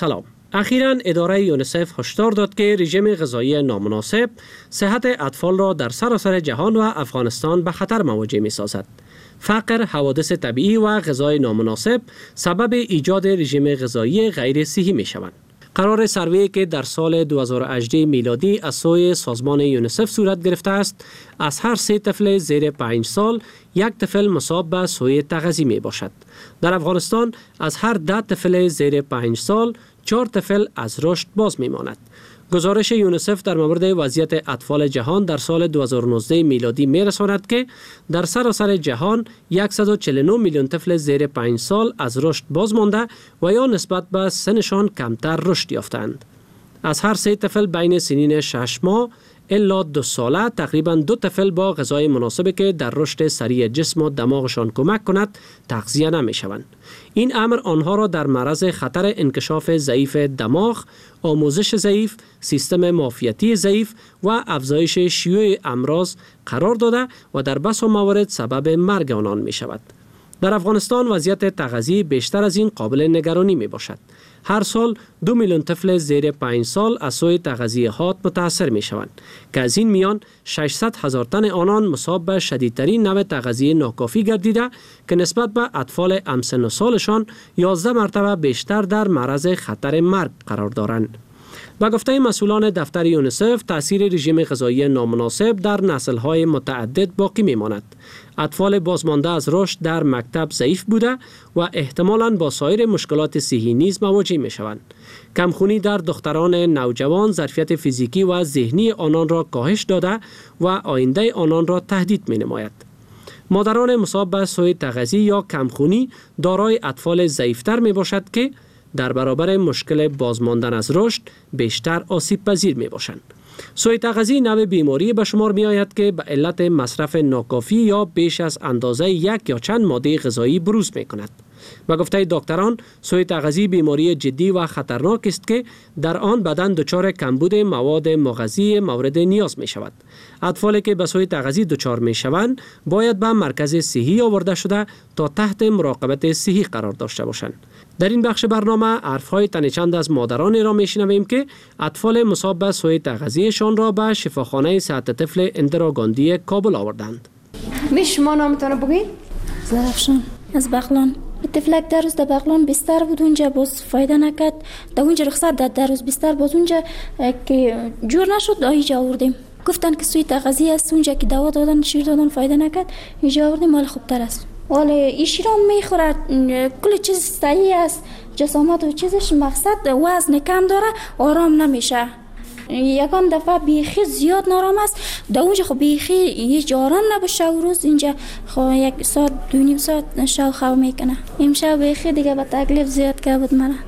اخیراً اداره یونیسف هشدار داد که رژیم غذایی نامناسب صحت اطفال را در سراسر جهان و افغانستان به خطر مواجه می سازد. فقر، حوادث طبیعی و غذای نامناسب سبب ایجاد رژیم غذایی غیر صحی می شوند. قرار سروی که در سال دو هزار و هجده میلادی از سوی سازمان یونیسف صورت گرفته است، از هر سه طفل زیر پنج سال یک طفل مصاب به سوء تغذیه می باشد. در افغانستان از هر ده طفل زیر پنج سال چهار طفل از رشد باز می ماند. گزارش یونیسف در مورد وضعیت اطفال جهان در سال دو هزار و نوزده میلادی می رساند که در سراسر جهان صد و چهل و نه میلیون طفل زیر پنج سال از رشد باز مانده و یا نسبت به سنشان کمتر رشد یافتند. از هر سه طفل بین سنین شش ماه الا دو ساله تقریبا دو طفل با غذای مناسبی که در رشد سریع جسم و دماغشان کمک کند تغذیه نمی شوند. این امر آنها را در معرض خطر انکشاف ضعیف دماغ، آموزش ضعیف، سیستم معافیتی ضعیف و افزایش شیوع امراض قرار داده و در بسیار موارد سبب مرگ آنان می شود. در افغانستان وضعیت تغذیه بیشتر از این قابل نگرانی می باشد. هر سال دو میلیون طفل زیر پنج سال از سوی تغذیه حاد متاثر می شوند که از این میان ششصد هزار تن آنان مصاب به شدیدترین نوع تغذیه ناکافی گردیده که نسبت به اطفال همسن و سالشان یازده مرتبه بیشتر در معرض خطر مرگ قرار دارند. با گفته مسئولان دفتر یونیسف، تاثیر رژیم غذایی نامناسب در نسل‌های متعدد باقی می‌ماند. اطفال بازمانده از رشد در مکتب ضعیف بوده و احتمالاً با سایر مشکلات صحی نیز مواجه می‌شوند. کمخونی در دختران نوجوان ظرفیت فیزیکی و ذهنی آنان را کاهش داده و آینده آنان را تهدید می‌نماید. مادران مصاب به سوء تغذیه یا کمخونی دارای اطفال ضعیفتر می‌باشد که در برابر مشکل بازماندن از رشد بیشتر آسیب پذیر می باشند. سوء تغذیه نوع بیماری به شمار می آید که به علت مصرف ناکافی یا بیش از اندازه یک یا چند ماده غذایی بروز می کند. به گفته دکتران، سوء تغذیه بیماری جدی و خطرناک است که در آن بدن دچار کمبود مواد مغذی مورد نیاز می شود. اطفالی که به سوء تغذیه دچار می شوند باید به مرکز صحی آورده شده تا تحت مراقبت صحی قرار داشته باشند. در این بخش برنامه حرف‌های تنچند از مادرانی را می‌شنویم که اطفال مصاب به سوء تغذیه‌شان را به شفاخانه صحت طفل اندراگاندی کابل آوردند. می شما نامتان بگید؟ زرفشان از بغلان. طفلک در روز در بغلان بستر بود، اونجا باز فایده نکرد. در اونجا رخصت داد، در روز بستر باز اونجا که جور نشد اینجا آوردیم. گفتن که سوء تغذیه است، اونجا که دوا دادن شیر دادن فایده نکرد، اینجا آوردیم مال خوبتر است. ولی ایشیران میخورد، کل چیز صحیح است، جسامت و چیزش مقصد وزن کم داره، آرام نمیشه. یکان دفعه بیخی زیاد نارام است، در اونجا خب بیخی هیچ آرام نباشه و روز اینجا خب یک ساعت دو نیم ساعت شو خو میکنه. امشب بیخی دیگه با تکلیف زیاد که بود منه.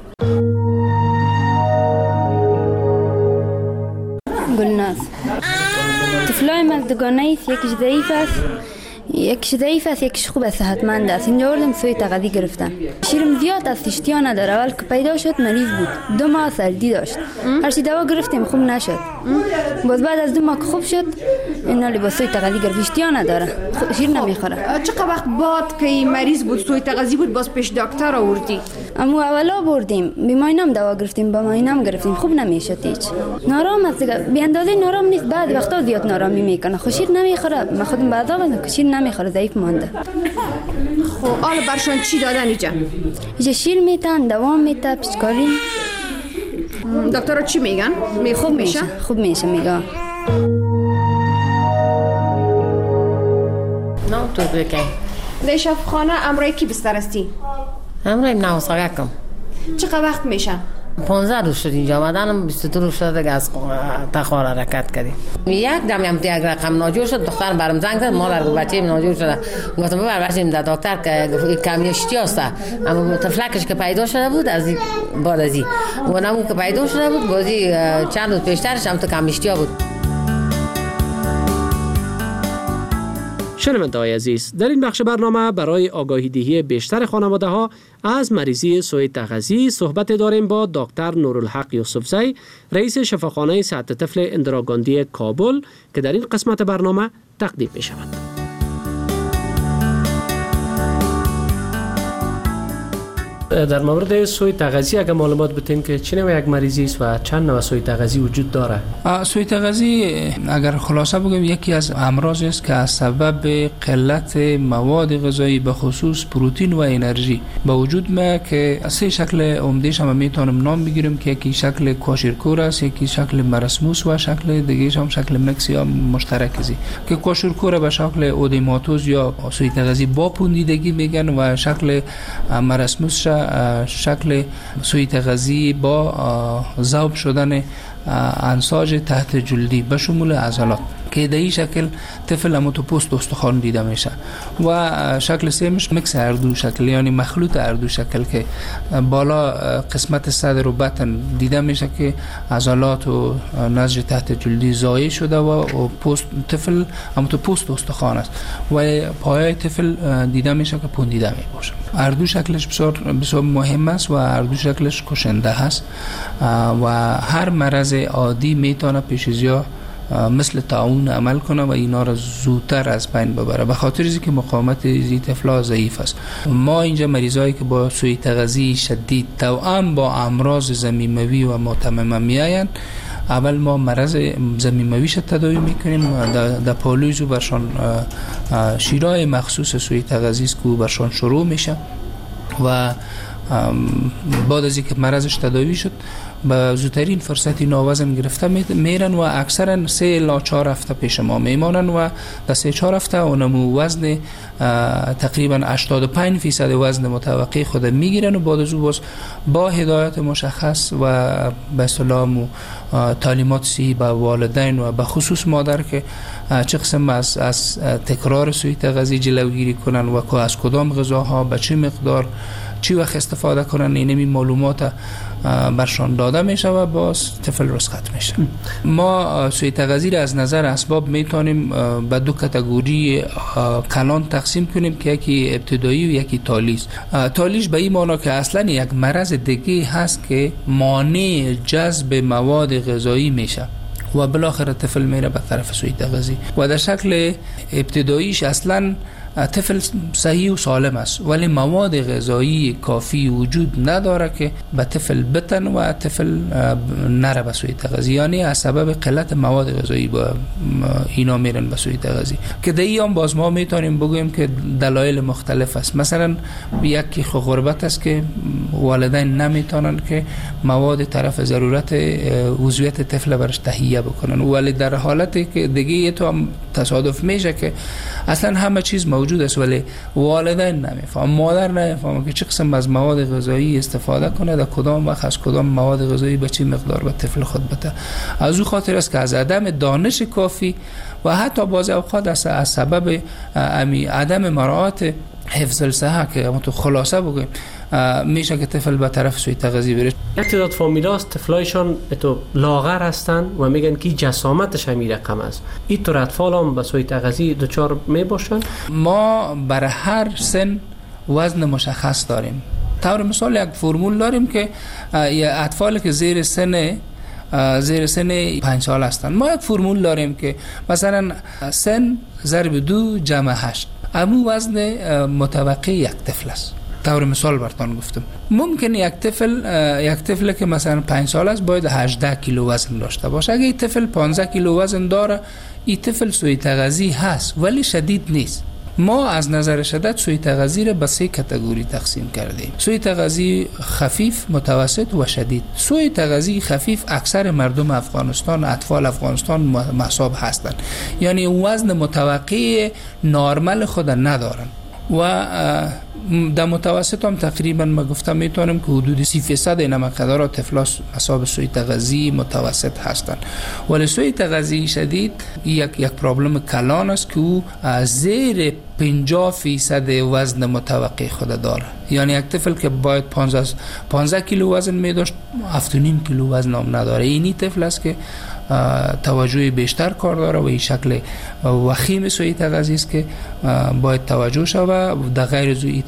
گلناز طفلای مردگانه یکیش ضعیف است، یکیش ضعیف است، یکیش خوب است، صحتمند است. اینجا آوردم سوی تغذیه گرفتم. شیرم زیاد است، اشتها نداره. اول که پیدا شد مریض بود، دو ماه سردی داشت، هرچی دوا گرفتیم خوب نشد. باز بعد از دو ماه خوب شد، اینا با سوی تغذیه گرفت، اشتها نداره، شیر نمیخوره. چقدر وقت بعد که مریض بود سوی تغذیه بود باز پیش دکتر آوردی؟ اما اولا بردیم، بیماینم دوا گرفتیم، با ماینم گرفتیم، خوب نمیشد هیچ. نارام است، به اندازه نارام نیست، بعد وقتا زیاد نارامی میکنه، خو شیر نمیخوره. من خودم بعدا وزن شیر نمیخوره، ضعیف مانده. خب حالا برشون چی دادن اینجا؟ اینجا شیر میتن، دوا میتن، پیچکاری. دکترها چی میگن؟ می خوب میشه؟ خوب میشه میگه. نه تو بکی. در شفاخانه امروز کی بستر استی؟ امروز نه ساگکم. چقدر وقت میشه؟ پانزده روز شد اینجا آمدنم، بیست و دو روز شده که از تخار حرکت کردیم. یک دم هم یک رقم ناجور شد، دخترم برام زنگ زد، مادر گفت بچه‌م ناجور شده. گفتم ببر بچه‌م در دکتر که کمی اشتیاست، اما طفلکش که پیدا شده بود از بعد از این اونم که پیدا شده بود بازی چند روز پیشترش هم تو کمی اشتیا بود. شنونده‌های عزیز، در این بخش برنامه برای آگاهی دهی بیشتر خانواده ها از مریضی سوء تغذیه صحبت داریم با دکتر نورالحق یوسفزی، رئیس شفاخانه صحت طفل اندراگاندی کابل که در این قسمت برنامه تقدیم می شود. در مورد سوی تغذی اگر معلومات بتین که چه نوع یک مریضی است و چند نوع سوی تغذی وجود داره؟ سوی تغذی اگر خلاصه بگم یکی از امراض است که از سبب قلت مواد غذایی به خصوص پروتئین و انرژی به وجود میاد که سه شکل عمده‌اش هم میتونم نام بگیرم که یکی شکل کوشرکور است، یکی شکل مرسموس و شکل دیگه هم شکل مکس یا مشترک است که کوشرکور به شکل اودیماتوز یا سوی تغذی با پوندیدگی میگن و شکل مرسموس شکل سوی تغذی با ذوب شدن انساج تحت جلدی به شمول عضلات که در این شکل طفل همون پوست استخوان دیده میشه و شکل سیمش مکس هر دو شکل یعنی مخلوط هر دو شکل که بالا قسمت صدر و بطن دیده میشه که عضلات و نسج تحت جلدی زایه شده و پوست طفل همون پوست استخوان است و پایه طفل دیده میشه که پوندیده می باشه. هر دو شکلش بسیار بسیار مهم است و هر دو شکلش کشنده هست و هر مرض عادی میتونه پیش از یا مثل طاعون عمل کنه و اینا را زودتر از بین ببره به خاطر اینکه که مقاومت این طفلا ضعیف است. ما اینجا مریضایی که با سوء تغذیه شدید توأم با امراض ضمیموی و متممه میآیند، اول ما مرض ضمیمویش تداوی میکنیم و در پالویزو برشان شیرای مخصوص سوء تغذیه است که برشان شروع میشه و بعد از اینکه مرضش تداوی شد با زودترین فرصتی ناوزن گرفته میرن و اکثرا سه الی چهار هفته پیش ما میمانن و در سه چهار هفته اونمو وزن تقریبا هشتاد و پنج فیصد وزن متوقع خود میگیرن و بعد از او باز با هدایت مشخص و به اصطلاح تعلیمات صحیح به والدین و به خصوص مادر که چه قسم از از تکرار سوء تغذیه جلوگیری کنن و از کدام غذاها به چه مقدار چی وقت استفاده کنن اینمی معلومات برشان داده میشه و باز طفل رسخت میشه. ما سوء تغذیه از نظر اسباب میتونیم به دو کاتگوری کلان تقسیم کنیم که یکی ابتدایی و یکی تالیز. تالیش به این معنی که اصلا یک مرض دیگه هست که مانع جذب مواد غذایی میشه و بالاخره طفل میره به طرف سوء تغذیه و در شکل ابتداییش اصلا طفل صحیح و سالم است ولی مواد غذایی کافی وجود نداره که به طفل بتن و طفل نره به سوی تغذیه، یعنی از سبب قلت مواد غذایی با اینا میرن به سوی تغذیه که در این باز ما میتونیم بگویم که دلایل مختلف است. مثلا یکی غربت است که والدین نمیتونن که مواد طرف ضرورت عضویت طفل برش تهیه بکنن ولی در حالتی که دیگه تو هم تصادف میشه که اصلا همه چیز موجود است ولی والدین نمیفهم، مادر نمیفهم که چه قسم از مواد غذایی استفاده کنه در کدام وقت از کدام مواد غذایی به چه مقدار به طفل خود بده. از او خاطر است که از عدم دانش کافی و حتی بعضی اوقات از سبب امی عدم مراعات حفظ الصحه که ما تو خلاصه بگیم میشه که طفل به طرف سوء تغذیه بره. یک تعداد فامیلاست طفلایشان تو لاغر هستن و میگن که جسامتش همین رقم است. این طور اطفال هم به سوء تغذیه دچار می باشن؟ ما برای هر سن وزن مشخص داریم. طور مثال یک فرمول داریم که اطفال که زیر سن زیر سن پنج سال هستن ما یک فرمول داریم که مثلا سن ضرب دو جمع هشت امو وزن متوقع یک طفل است. طور مثال براتون گفتم ممکن یک طفل یک طفل که مثلا پنج سال است باید هجده کیلو وزن داشته باشه. اگه این طفل پانزده کیلو وزن داره این طفل سوء تغذیه هست ولی شدید نیست. ما از نظر شدت سوء تغذیه را به سه کاتگوری تقسیم کردیم: سوء تغذیه خفیف، متوسط و شدید. سوء تغذیه خفیف اکثر مردم افغانستان، اطفال افغانستان محسوب هستند، یعنی وزن متوقع نرمال خود ندارن و در متوسط هم تقریبا ما گفتم میتونم که حدود سی فیصد این مقدار طفلا حساب سوء تغذیه متوسط هستند. ولی سوء تغذیه شدید یک یک پرابلم کلان است که او زیر پنجاه فیصد وزن متوقع خود داره. یعنی یک طفل که باید پانزده کیلو وزن می داشت هفت و نیم کیلو وزن هم نداره. اینی طفل است که توجه بیشتر کار داره و این شکل وخیم سوء تغذیه است که باید توجه شود. در غیر از این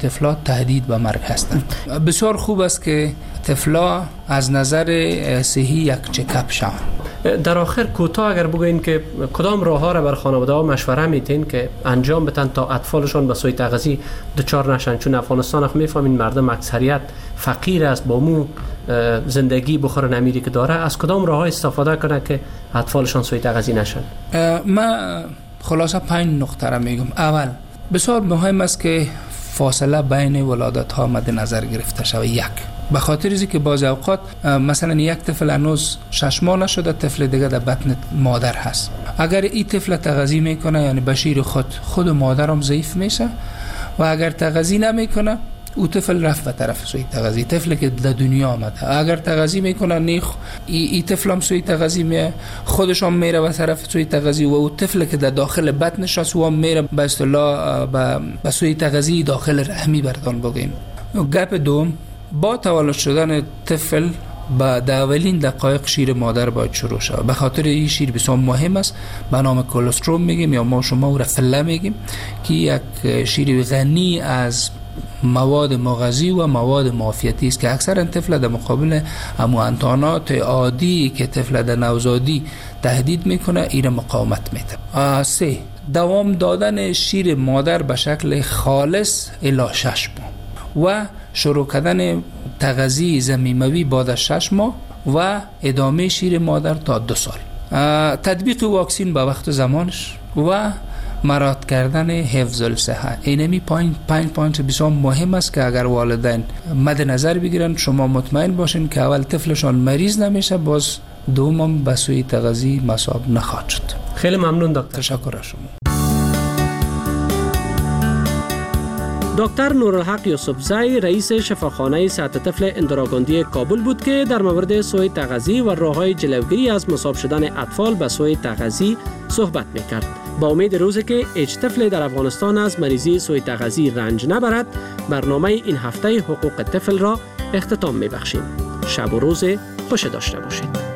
طفلا تهدید به مرگ هستند. بسیار خوب است که طفلا از نظر صحی یک چکاپ شوند. در آخر کوتاه اگر بگوین که کدام راه ها را بر خانواده ها مشوره میتین که انجام بدن تا اطفالشان به سوی تغذیه دچار نشن؟ چون افغانستان هم میفهمین مردم اکثریت فقیر است، با مو زندگی بخور نمیری که داره. از کدام راه ها استفاده کنه که اطفالشان سوی تغذیه نشن؟ من خلاصه پنج نقطه را میگم. اول، بسیار مهم است که فاصله بین ولادت ها مد نظر گرفته شود. یک، به خاطر اینکه که بعضی اوقات مثلا یک طفل هنوز شش ماه نشده، طفل دیگه در بطن مادر هست. اگر این طفل تغذیه میکنه، یعنی به شیر خود خود مادر هم ضعیف میشه، و اگر تغذیه نمیکنه او طفل رفت به طرف سوی تغذیه، طفل که در دنیا آمده. اگر تغذیه میکنه نیخ ای, ای طفل هم سوی تغذیه میه، خودش هم میره به طرف سوی تغذیه، و او طفل که در داخل بطنش هست او هم میره به اصطلاح به سوی تغذیه داخل رحمی بردان بگیم. گپ دوم، با تولد شدن طفل با در اولین دقایق شیر مادر باید شروع شود. به خاطر این شیر بسیار مهم است، به نام کلسترول میگیم یا ما شما او را فله میگیم، که یک شیر غنی از مواد مغذی و مواد معافیتی است که اکثرا طفل در مقابل امو انتانات عادی که طفل در نوزادی تهدید میکنه این مقاومت میده. سه، دوام دادن شیر مادر به شکل خالص الی شش ماه و شروع کردن تغذیه ضمیموی بعد از شش ماه و ادامه شیر مادر تا دو سال. تطبیق واکسین به وقت زمانش و مراعات کردن حفظ الصحه. اینمی پنج پنج پوینت بسیار مهم است که اگر والدین مد نظر بگیرن، شما مطمئن باشین که اول طفلشان مریض نمیشه، باز دومم به سوی تغذیه مصاب نخواهد شد. خیلی ممنون دکتر. تشکر از شما. دکتر نورالحق یوسفزی رئیس شفاخانه صحت طفل اندراگاندی کابل بود که در مورد سوی تغذیه و راه‌های جلوگیری از مصاب شدن اطفال به سوی تغذیه صحبت می‌کرد. با امید روزی که هیچ طفل در افغانستان از مریضی سوی تغذیه رنج نبرد، برنامه این هفته حقوق طفل را اختتام می‌بخشیم. شب و روز خوش داشته باشید.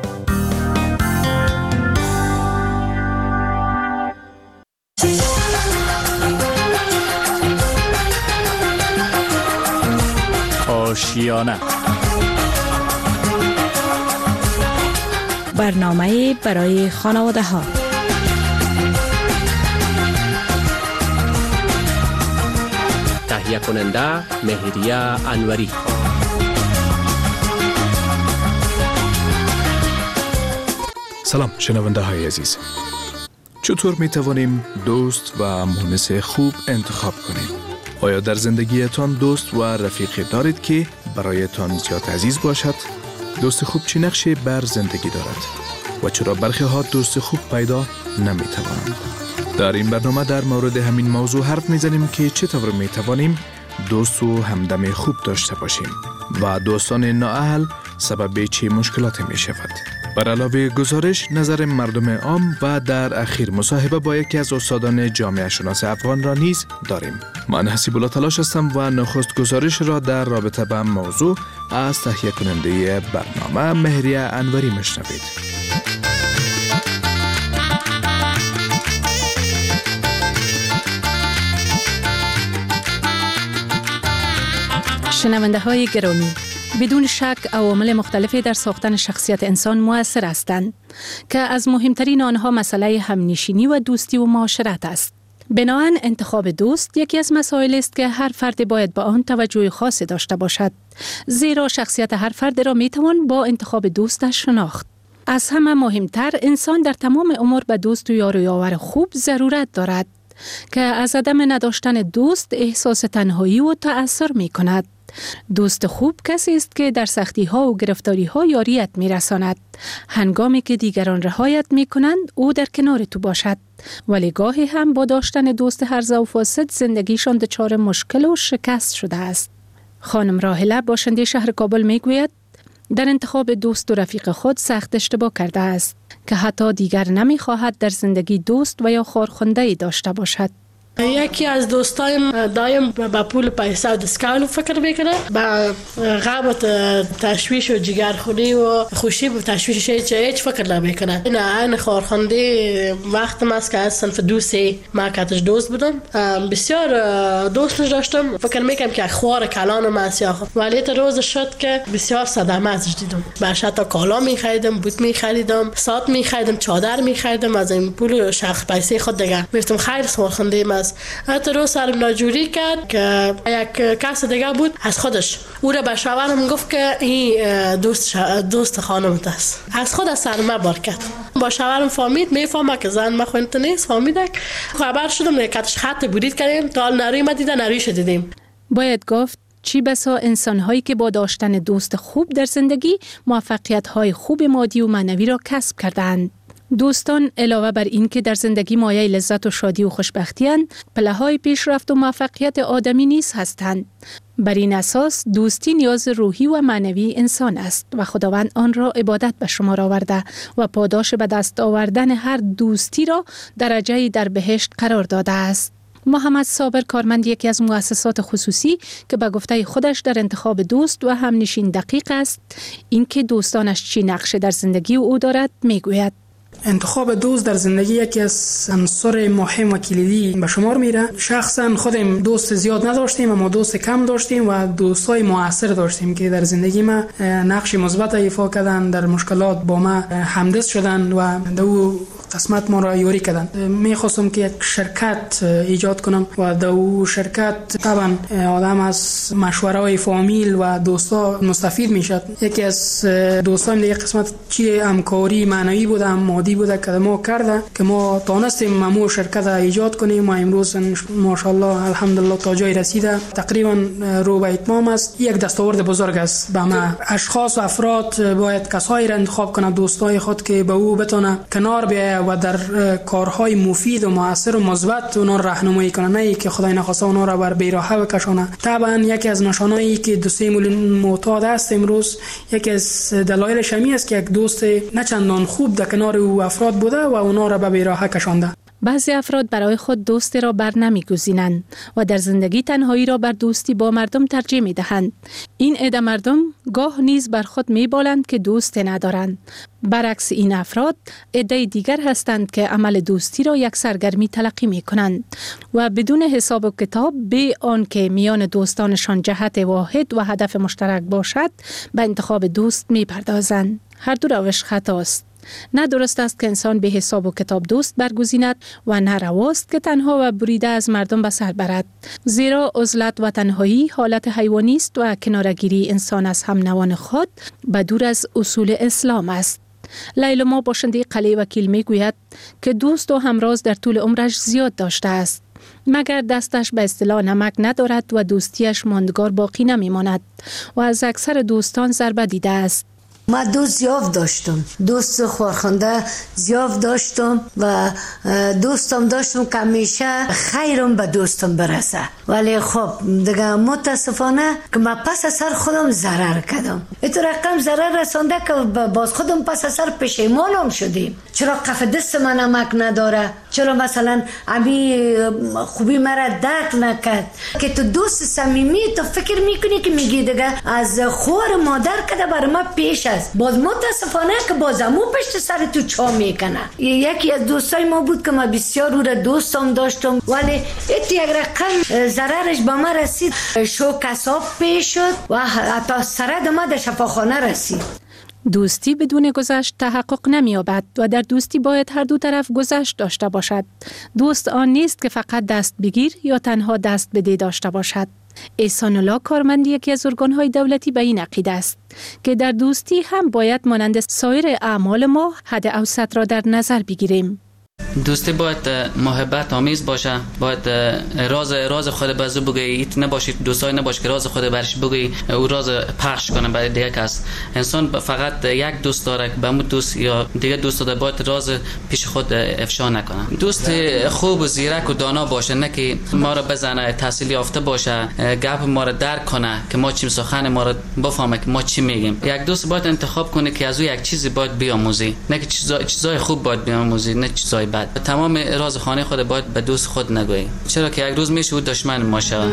آشیانه، برنامه برای خانواده ها. تهیه کننده مهریه انوری. سلام شنونده های عزیز. چطور می توانیم دوست و مونس خوب انتخاب کنیم؟ آیا در زندگیتان دوست و رفیقی دارید که برایتان زیاد عزیز باشد؟ دوست خوب چه نقشی بر زندگی دارد؟ و چرا برخی ها دوست خوب پیدا نمی توانند؟ در این برنامه در مورد همین موضوع حرف می زنیم که چطور می توانیم دوست و همدم خوب داشته باشیم و دوستان نااهل سبب چه مشکلاتی می شود. بر علاوه گزارش نظر مردم عام و در اخیر مصاحبه با یکی از استادان جامعه شناس افغان را نیز داریم. من حسیب الله تلاش هستم و نخست گزارش را در رابطه با موضوع از تهیه کننده برنامه مهریه انوری مشنوید. شنونده های گرامی، بدون شک عوامل مختلفی در ساختن شخصیت انسان مؤثر هستند که از مهمترین آنها مسئله همنشینی و دوستی و معاشرت است. بنابراین انتخاب دوست یکی از مسائل است که هر فرد باید با آن توجه خاصی داشته باشد، زیرا شخصیت هر فرد را میتوان با انتخاب دوستش شناخت. از همه مهمتر انسان در تمام امور به دوست و یار و یاور خوب ضرورت دارد که از عدم نداشتن دوست احساس تنهایی و تأثر می کند. دوست خوب کسی است که در سختی ها و گرفتاری ها یاریت می رساند. هنگامی که دیگران رهایت می کنند او در کنار تو باشد، ولی گاهی هم با داشتن دوست هرزه و فاسد زندگیشان دچار مشکل و شکست شده است. خانم راهله باشنده شهر کابل می گوید در انتخاب دوست و رفیق خود سخت اشتباه کرده است که حتی دیگر نمی خواهد در زندگی دوست و یا خارخوانده داشته باشد. یکی از دوستایم دایم با پول پیسه و دیسکاونت فکر میکنه، با غم و تشویش و جگرخونی و خوشی و تشویش هیچ هیچ فکر نمیکنه. نه این خارخنده وقت است که از صنف دوستی ما کاتش دوست بودم، بسیار دوستش داشتم. فکر میکنم که خوار کلانم است یا ولی تا روز شد که بسیار صدمه ازش دیدم. باش حتی کالا میخریدم، بوت میخریدم، ساعت میخریدم، چادر میخریدم از این پول شخص پیسه خود دیگه. گفتم خیر خارخنده است. حتی روز سرم ناجوری کرد که یک کس دیگه بود از خودش او را به شوهرم گفت که این دوست دوست خانم است. از خود از سرم بار کرد. با شوهرم فهمید، میفهمه که زن ما خونت نیست، فهمیدک خبر شدم کاتش خط برید کردیم تا نری ما دیدن نریش دیدیم. باید گفت چی بسا انسان‌هایی که با داشتن دوست خوب در زندگی موفقیت‌های خوب مادی و معنوی را کسب کردند. دوستان علاوه بر این که در زندگی مایه لذت و شادی و خوشبختی اند، پله‌های پیشرفت و موفقیت آدمی نیز هستند. بر این اساس دوستی نیاز روحی و معنوی انسان است و خداوند آن را عبادت به شمار آورده و پاداش به دست آوردن هر دوستی را درجه‌ای در بهشت قرار داده است. محمد صابر کارمند یکی از مؤسسات خصوصی که به گفته خودش در انتخاب دوست و همنشین دقیق است، اینکه دوستانش چی نقشه در زندگی او دارد میگوید. انتخاب دوست در زندگی یکی از عناصر مهم و کلیدی به شمار میره. شخصا خودم دوست زیاد نداشتیم اما دوست کم داشتیم و دوستای موثر داشتیم که در زندگی ما نقش مثبت ایفا کردن، در مشکلات با ما همدست شدن و دو قسمت ما را یاری کردن. میخواستم که یک شرکت ایجاد کنم و دو شرکت طبعا آدم از مشوره‌های فامیل و دوستا مستفید میشد. یکی از دوستان دیگه قسمت چی همکاری معنوی بود، مادی بوده که ما کرده که ما تونستیم مامو شرکت ایجاد کنیم و امروز ماشاءالله الحمدلله تا جای رسیده. تقریبا رو به اتمام است. یک دستاورد بزرگ است. به ما اشخاص و افراد باید کسایی را انتخاب کنه، دوستای خود که به او بتونه کنار بیاید و در کارهای مفید و موثر و مثبت اونا راهنمایی کنه، نه که خدای نخواسته اونا را بر بیراهه بکشونه. طبعا یکی از نشانهایی که دو سه میلیون معتاد است امروز، یکی از دلایلش همین است که یک دوست نه چندان خوب در کنار او افراد بوده و اونا را به بیراهه کشانده. بعضی افراد برای خود دوستی را بر نمی‌گزینند و در زندگی تنهایی را بر دوستی با مردم ترجیح می‌دهند. این عده مردم گاه نیز بر خود می‌بالند که دوست ندارند. برعکس این افراد عده دیگر هستند که عمل دوستی را یک سرگرمی تلقی می‌کنند و بدون حساب و کتاب به آن که میان دوستانشان جهت واحد و هدف مشترک باشد به انتخاب دوست می‌پردازند. هر دو روش خطاست. نه درست است که انسان به حساب و کتاب دوست برگزیند و نه رواست که تنها و بریده از مردم به سر برد، زیرا عزلت و تنهایی حالت حیوانی است و کنارگیری انسان از هم نوان خود به دور از اصول اسلام است. لیلما باشنده قلعه وکیل می گوید که دوست و همراز در طول عمرش زیاد داشته است، مگر دستش به اصطلاح نمک ندارد و دوستیش ماندگار باقی نمی ماند و از اکثر دوستان ضربه دیده است. ما دوست زیاد داشتم، دوست خورخنده زیاد داشتم و دوستم داشتم که همیشه خیرم به دوستم برسه. ولی خب دیگه متاسفانه که من پس از سر خودم ضرر کردم. اینطور رقم ضرر رسانده که باز خودم پس از سر پشیمانم شدیم. چرا کف دست من نمک نداره؟ چرا مثلا امی خوبی مرا درک نکرد؟ که تو دوست صمیمی تو فکر میکنی که میگی دیگه از خور مادر کده برای ما پیش است. باز متاسفانه که بازمو پشت سر تو چا میکنه. یکی از دوستای ما بود که ما بسیار او را دوستم داشتم ولی ایت یک رقم ضررش به ما رسید، شو کساب پیش شد و حتی سرد ما در شفاخانه رسید. دوستی بدون گذشت تحقق نمی‌یابد و در دوستی باید هر دو طرف گذشت داشته باشد. دوست آن نیست که فقط دست بگیر یا تنها دست بده داشته باشد. احسان الله کارمند یکی از ارگان‌های دولتی به این عقیده است که در دوستی هم باید مانند سایر اعمال ما حد اوسط را در نظر بگیریم. دوستی باید محبت آمیز باشه، باید راز راز خود به زو بگی، نباشید دوستای نباشه که راز خود برش بگی او راز پخش کنه برای دیگه کس. انسان فقط یک دوست داره که به اون دوست یا دیگه دوست داره باید راز پیش خود افشا نکنه. دوست خوب و زیرک و دانا باشه، نه که ما را بزنه، تحصیل یافته باشه، گپ ما را درک کنه که ما چیم سخن ما را بفهمه که ما چی میگیم. یک دوست باید انتخاب کنه که از او یک چیزی باید بیاموزی، نه که چیزای چیزای خوب باید بیاموزی، نه چیزای بد. شود. تمام راز خانه خود باید به دوست خود نگویی، چرا که یک روز میشه او دشمن ما شود.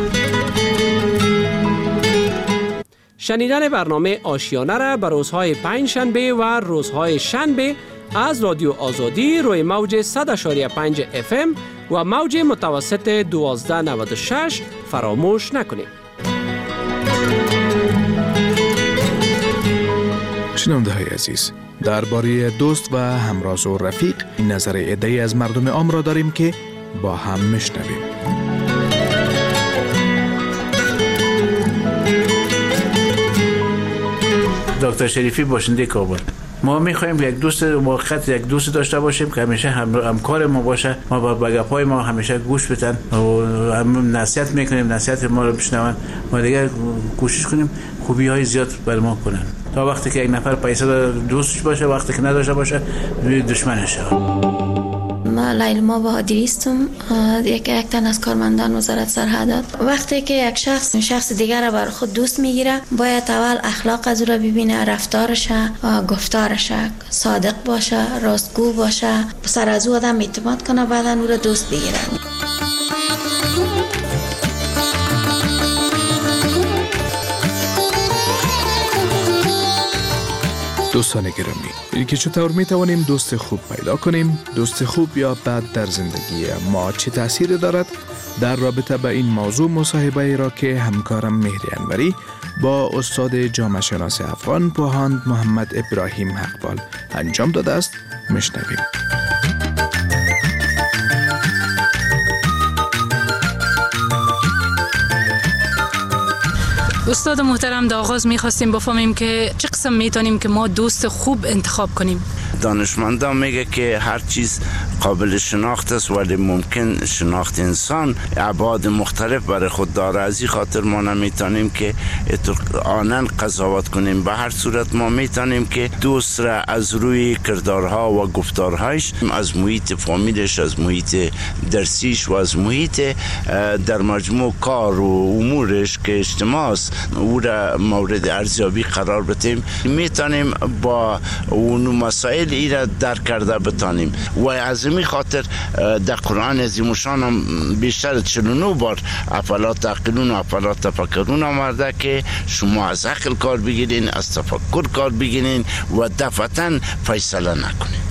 شنیدن برنامه آشیانه را به روزهای پنج شنبه و روزهای شنبه از رادیو آزادی روی موج صد و پنج اف ام و موج متوسط دوازده نود و شش فراموش نکنید. شنونده های عزیز، درباره دوست و همراز و رفیق نظر عده‌ای از مردم عام را داریم که با هم میشنویم. دکتر شریفی باشنده کابل. ما میخوایم یک دوست موقت یک دوست داشته باشیم که همیشه هم همکار ما باشه، ما با بگپای ما همیشه گوش بدن و هم نصیحت میکنیم، نصیحت ما رو بشنون، ما دیگه کوشش کنیم خوبی های زیاد بر ما کنن تا وقتی که یک نفر پیسه دوستش باشه، وقتی که نداشته باشه دشمنش شه. ما لیلما بهادری هستم، یک یک تن از کارمندان وزارت سرحدات. وقتی که یک شخص شخص دیگر را بر خود دوست میگیره، باید اول اخلاق از او را ببینه، رفتارش، گفتارش، صادق باشه، راستگو باشه، سر از او آدم اعتماد کنه، بعدا او را دوست بگیره. دوستان گرامی، که چطور می توانیم دوست خوب پیدا کنیم؟ دوست خوب یا بد در زندگی ما چه تأثیر دارد؟ در رابطه با این موضوع مصاحبه را که همکارم مهری انوری با استاد جامعه شناس افغان پوهاند محمد ابراهیم حقبال انجام داده است میشنویم. استاد محترم، در آغاز میخواستیم بفهمیم که چه قسم میتونیم که ما دوست خوب انتخاب کنیم. دانشمندان میگه که هر چیز قابل شناخت است ولی ممکن شناخت انسان ابعاد مختلف برای خود داره. از این خاطر ما نمیتونیم که آنن قضاوت کنیم. به هر صورت ما میتونیم که دوست را از روی کردارها و گفتارهایش، از محیط فامیلش، از محیط درسیش و از محیط در مجموع کار و امورش که اجتماع است او را مورد ارزیابی قرار بدیم. میتونیم با اون مسائل ای را درک کرده بتانیم و از این خاطر در قرآن عظیم الشان هم بیشتر چهل و نه بار افلا تعقلون و افلا تفکرون آمده که شما از عقل کار بگیرین، از تفکر کار بگیرین و دفعتاً فیصله نکنین.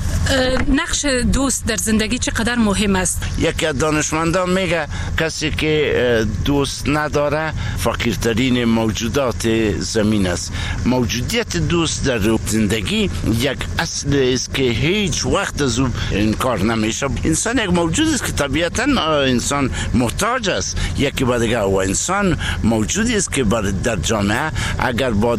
نقش دوست در زندگی چقدر مهم است؟ یکی از دانشمندان میگه کسی که دوست نداره فقیرترین موجودات زمین است. موجودیت دوست در زندگی یک اصل است که هیچ وقت از او انکار نمیشه. انسان یک موجود است که طبیعتا انسان محتاج است یکی با دیگر و انسان موجودی است که در جامعه اگر با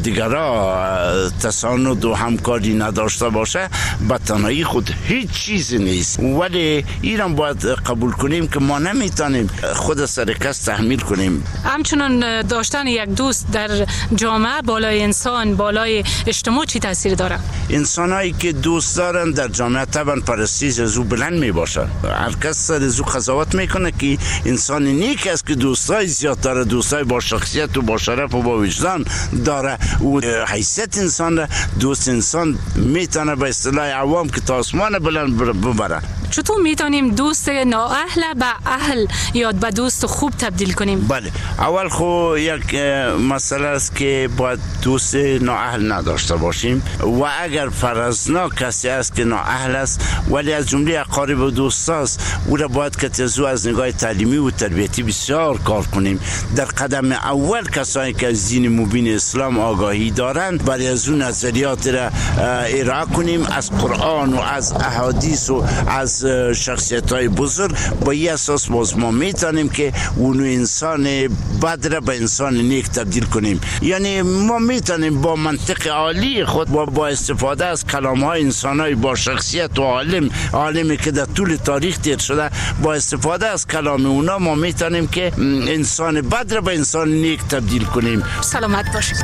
دیگران تساند و همکاری نداشته باشه به تنهایی خود هیچ چیزی نیست. ولی ایران باید قبول کنیم که ما نمیتونیم خود سر کس تحمیل کنیم. همچنان داشتن یک دوست در جامعه بالای انسان، بالای اجتماع چی تاثیر داره؟ انسانایی که دوست دارن در جامعه طبعا پرستیژ از او بلند می باشه. هر کس سر از او قضاوت میکنه که انسان نیک است که دوستای زیاد داره، دوستای با شخصیت و با شرف و با وجدان داره. او حیثیت انسان را دوست انسان میتونه به اصطلاح عوام که تا آسمان بلند ببره. چطور میتونیم دوست نااهل به اهل یا به دوست خوب تبدیل کنیم؟ بله، اول خو یک مسئله است که باید دوست نااهل نداشته باشیم و اگر فرضنا کسی است که نااهل است ولی از جمله اقارب و دوست است، او را باید که تزو از نگاه تعلیمی و تربیتی بسیار کار کنیم. در قدم اول کسانی که از دین مبین اسلام آگاهی دارند برای از اون نظریات را ارائه کنیم، از قرآن و از احادیث و از شخصیت های بزرگ. با این اساس باز ما میتونیم که اونو انسان بد را به انسان نیک تبدیل کنیم. یعنی ما میتونیم با منطق عالی خود با, با استفاده از کلام های انسان های با شخصیت و عالم عالمی که در طول تاریخ دیر شده، با استفاده از کلام اونا ما میتونیم که انسان بد را به انسان نیک تبدیل کنیم. سلامت باشید.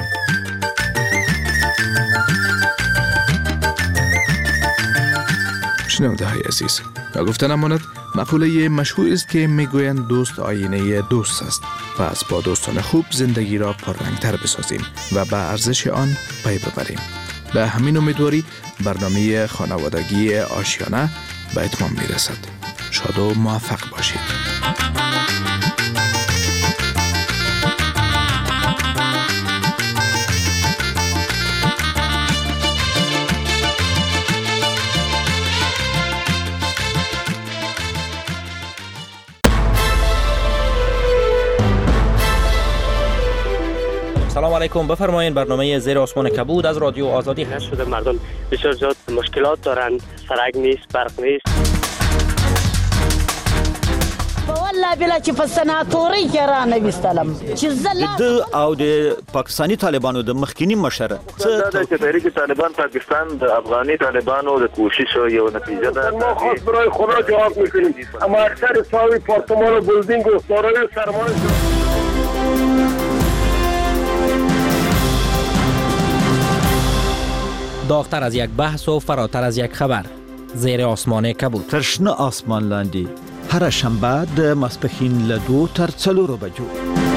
شنونده های عزیز، و گفتن امانت مقوله مشهور است که میگویند دوست آینه دوست است. پس با دوستان خوب زندگی را پررنگتر بسازیم و به ارزش آن پی ببریم. به همین امیدواری برنامه خانوادگی آشیانه به اتمام میرسد. شاد و موفق باشید. سلام علیکم، بفرمایید. برنامه زیر آسمان کبود از رادیو آزادی هست. شده مردم بسیار زیاد مشکلات دارند، سرک نیست، برق نیست. والله بلا چې په سناتوري کې را نه وستلم چې زله د او د پاکستانی طالبانو د مخکینی مشره څه چې تحریک طالبان پاکستان د افغاني طالبانو د کوشش یو نتیجه ده. ما خاص برای خدا جواب میکنیم، اما اکثر ساوی پارتمان و بلدینگ و سارای سرمایه داغتر از یک بحث و فراتر از یک خبر. زیر آسمان کبود. ترشنه آسمان لاندی هر شنبه د ماسپښین له دو تر څلورو بجو.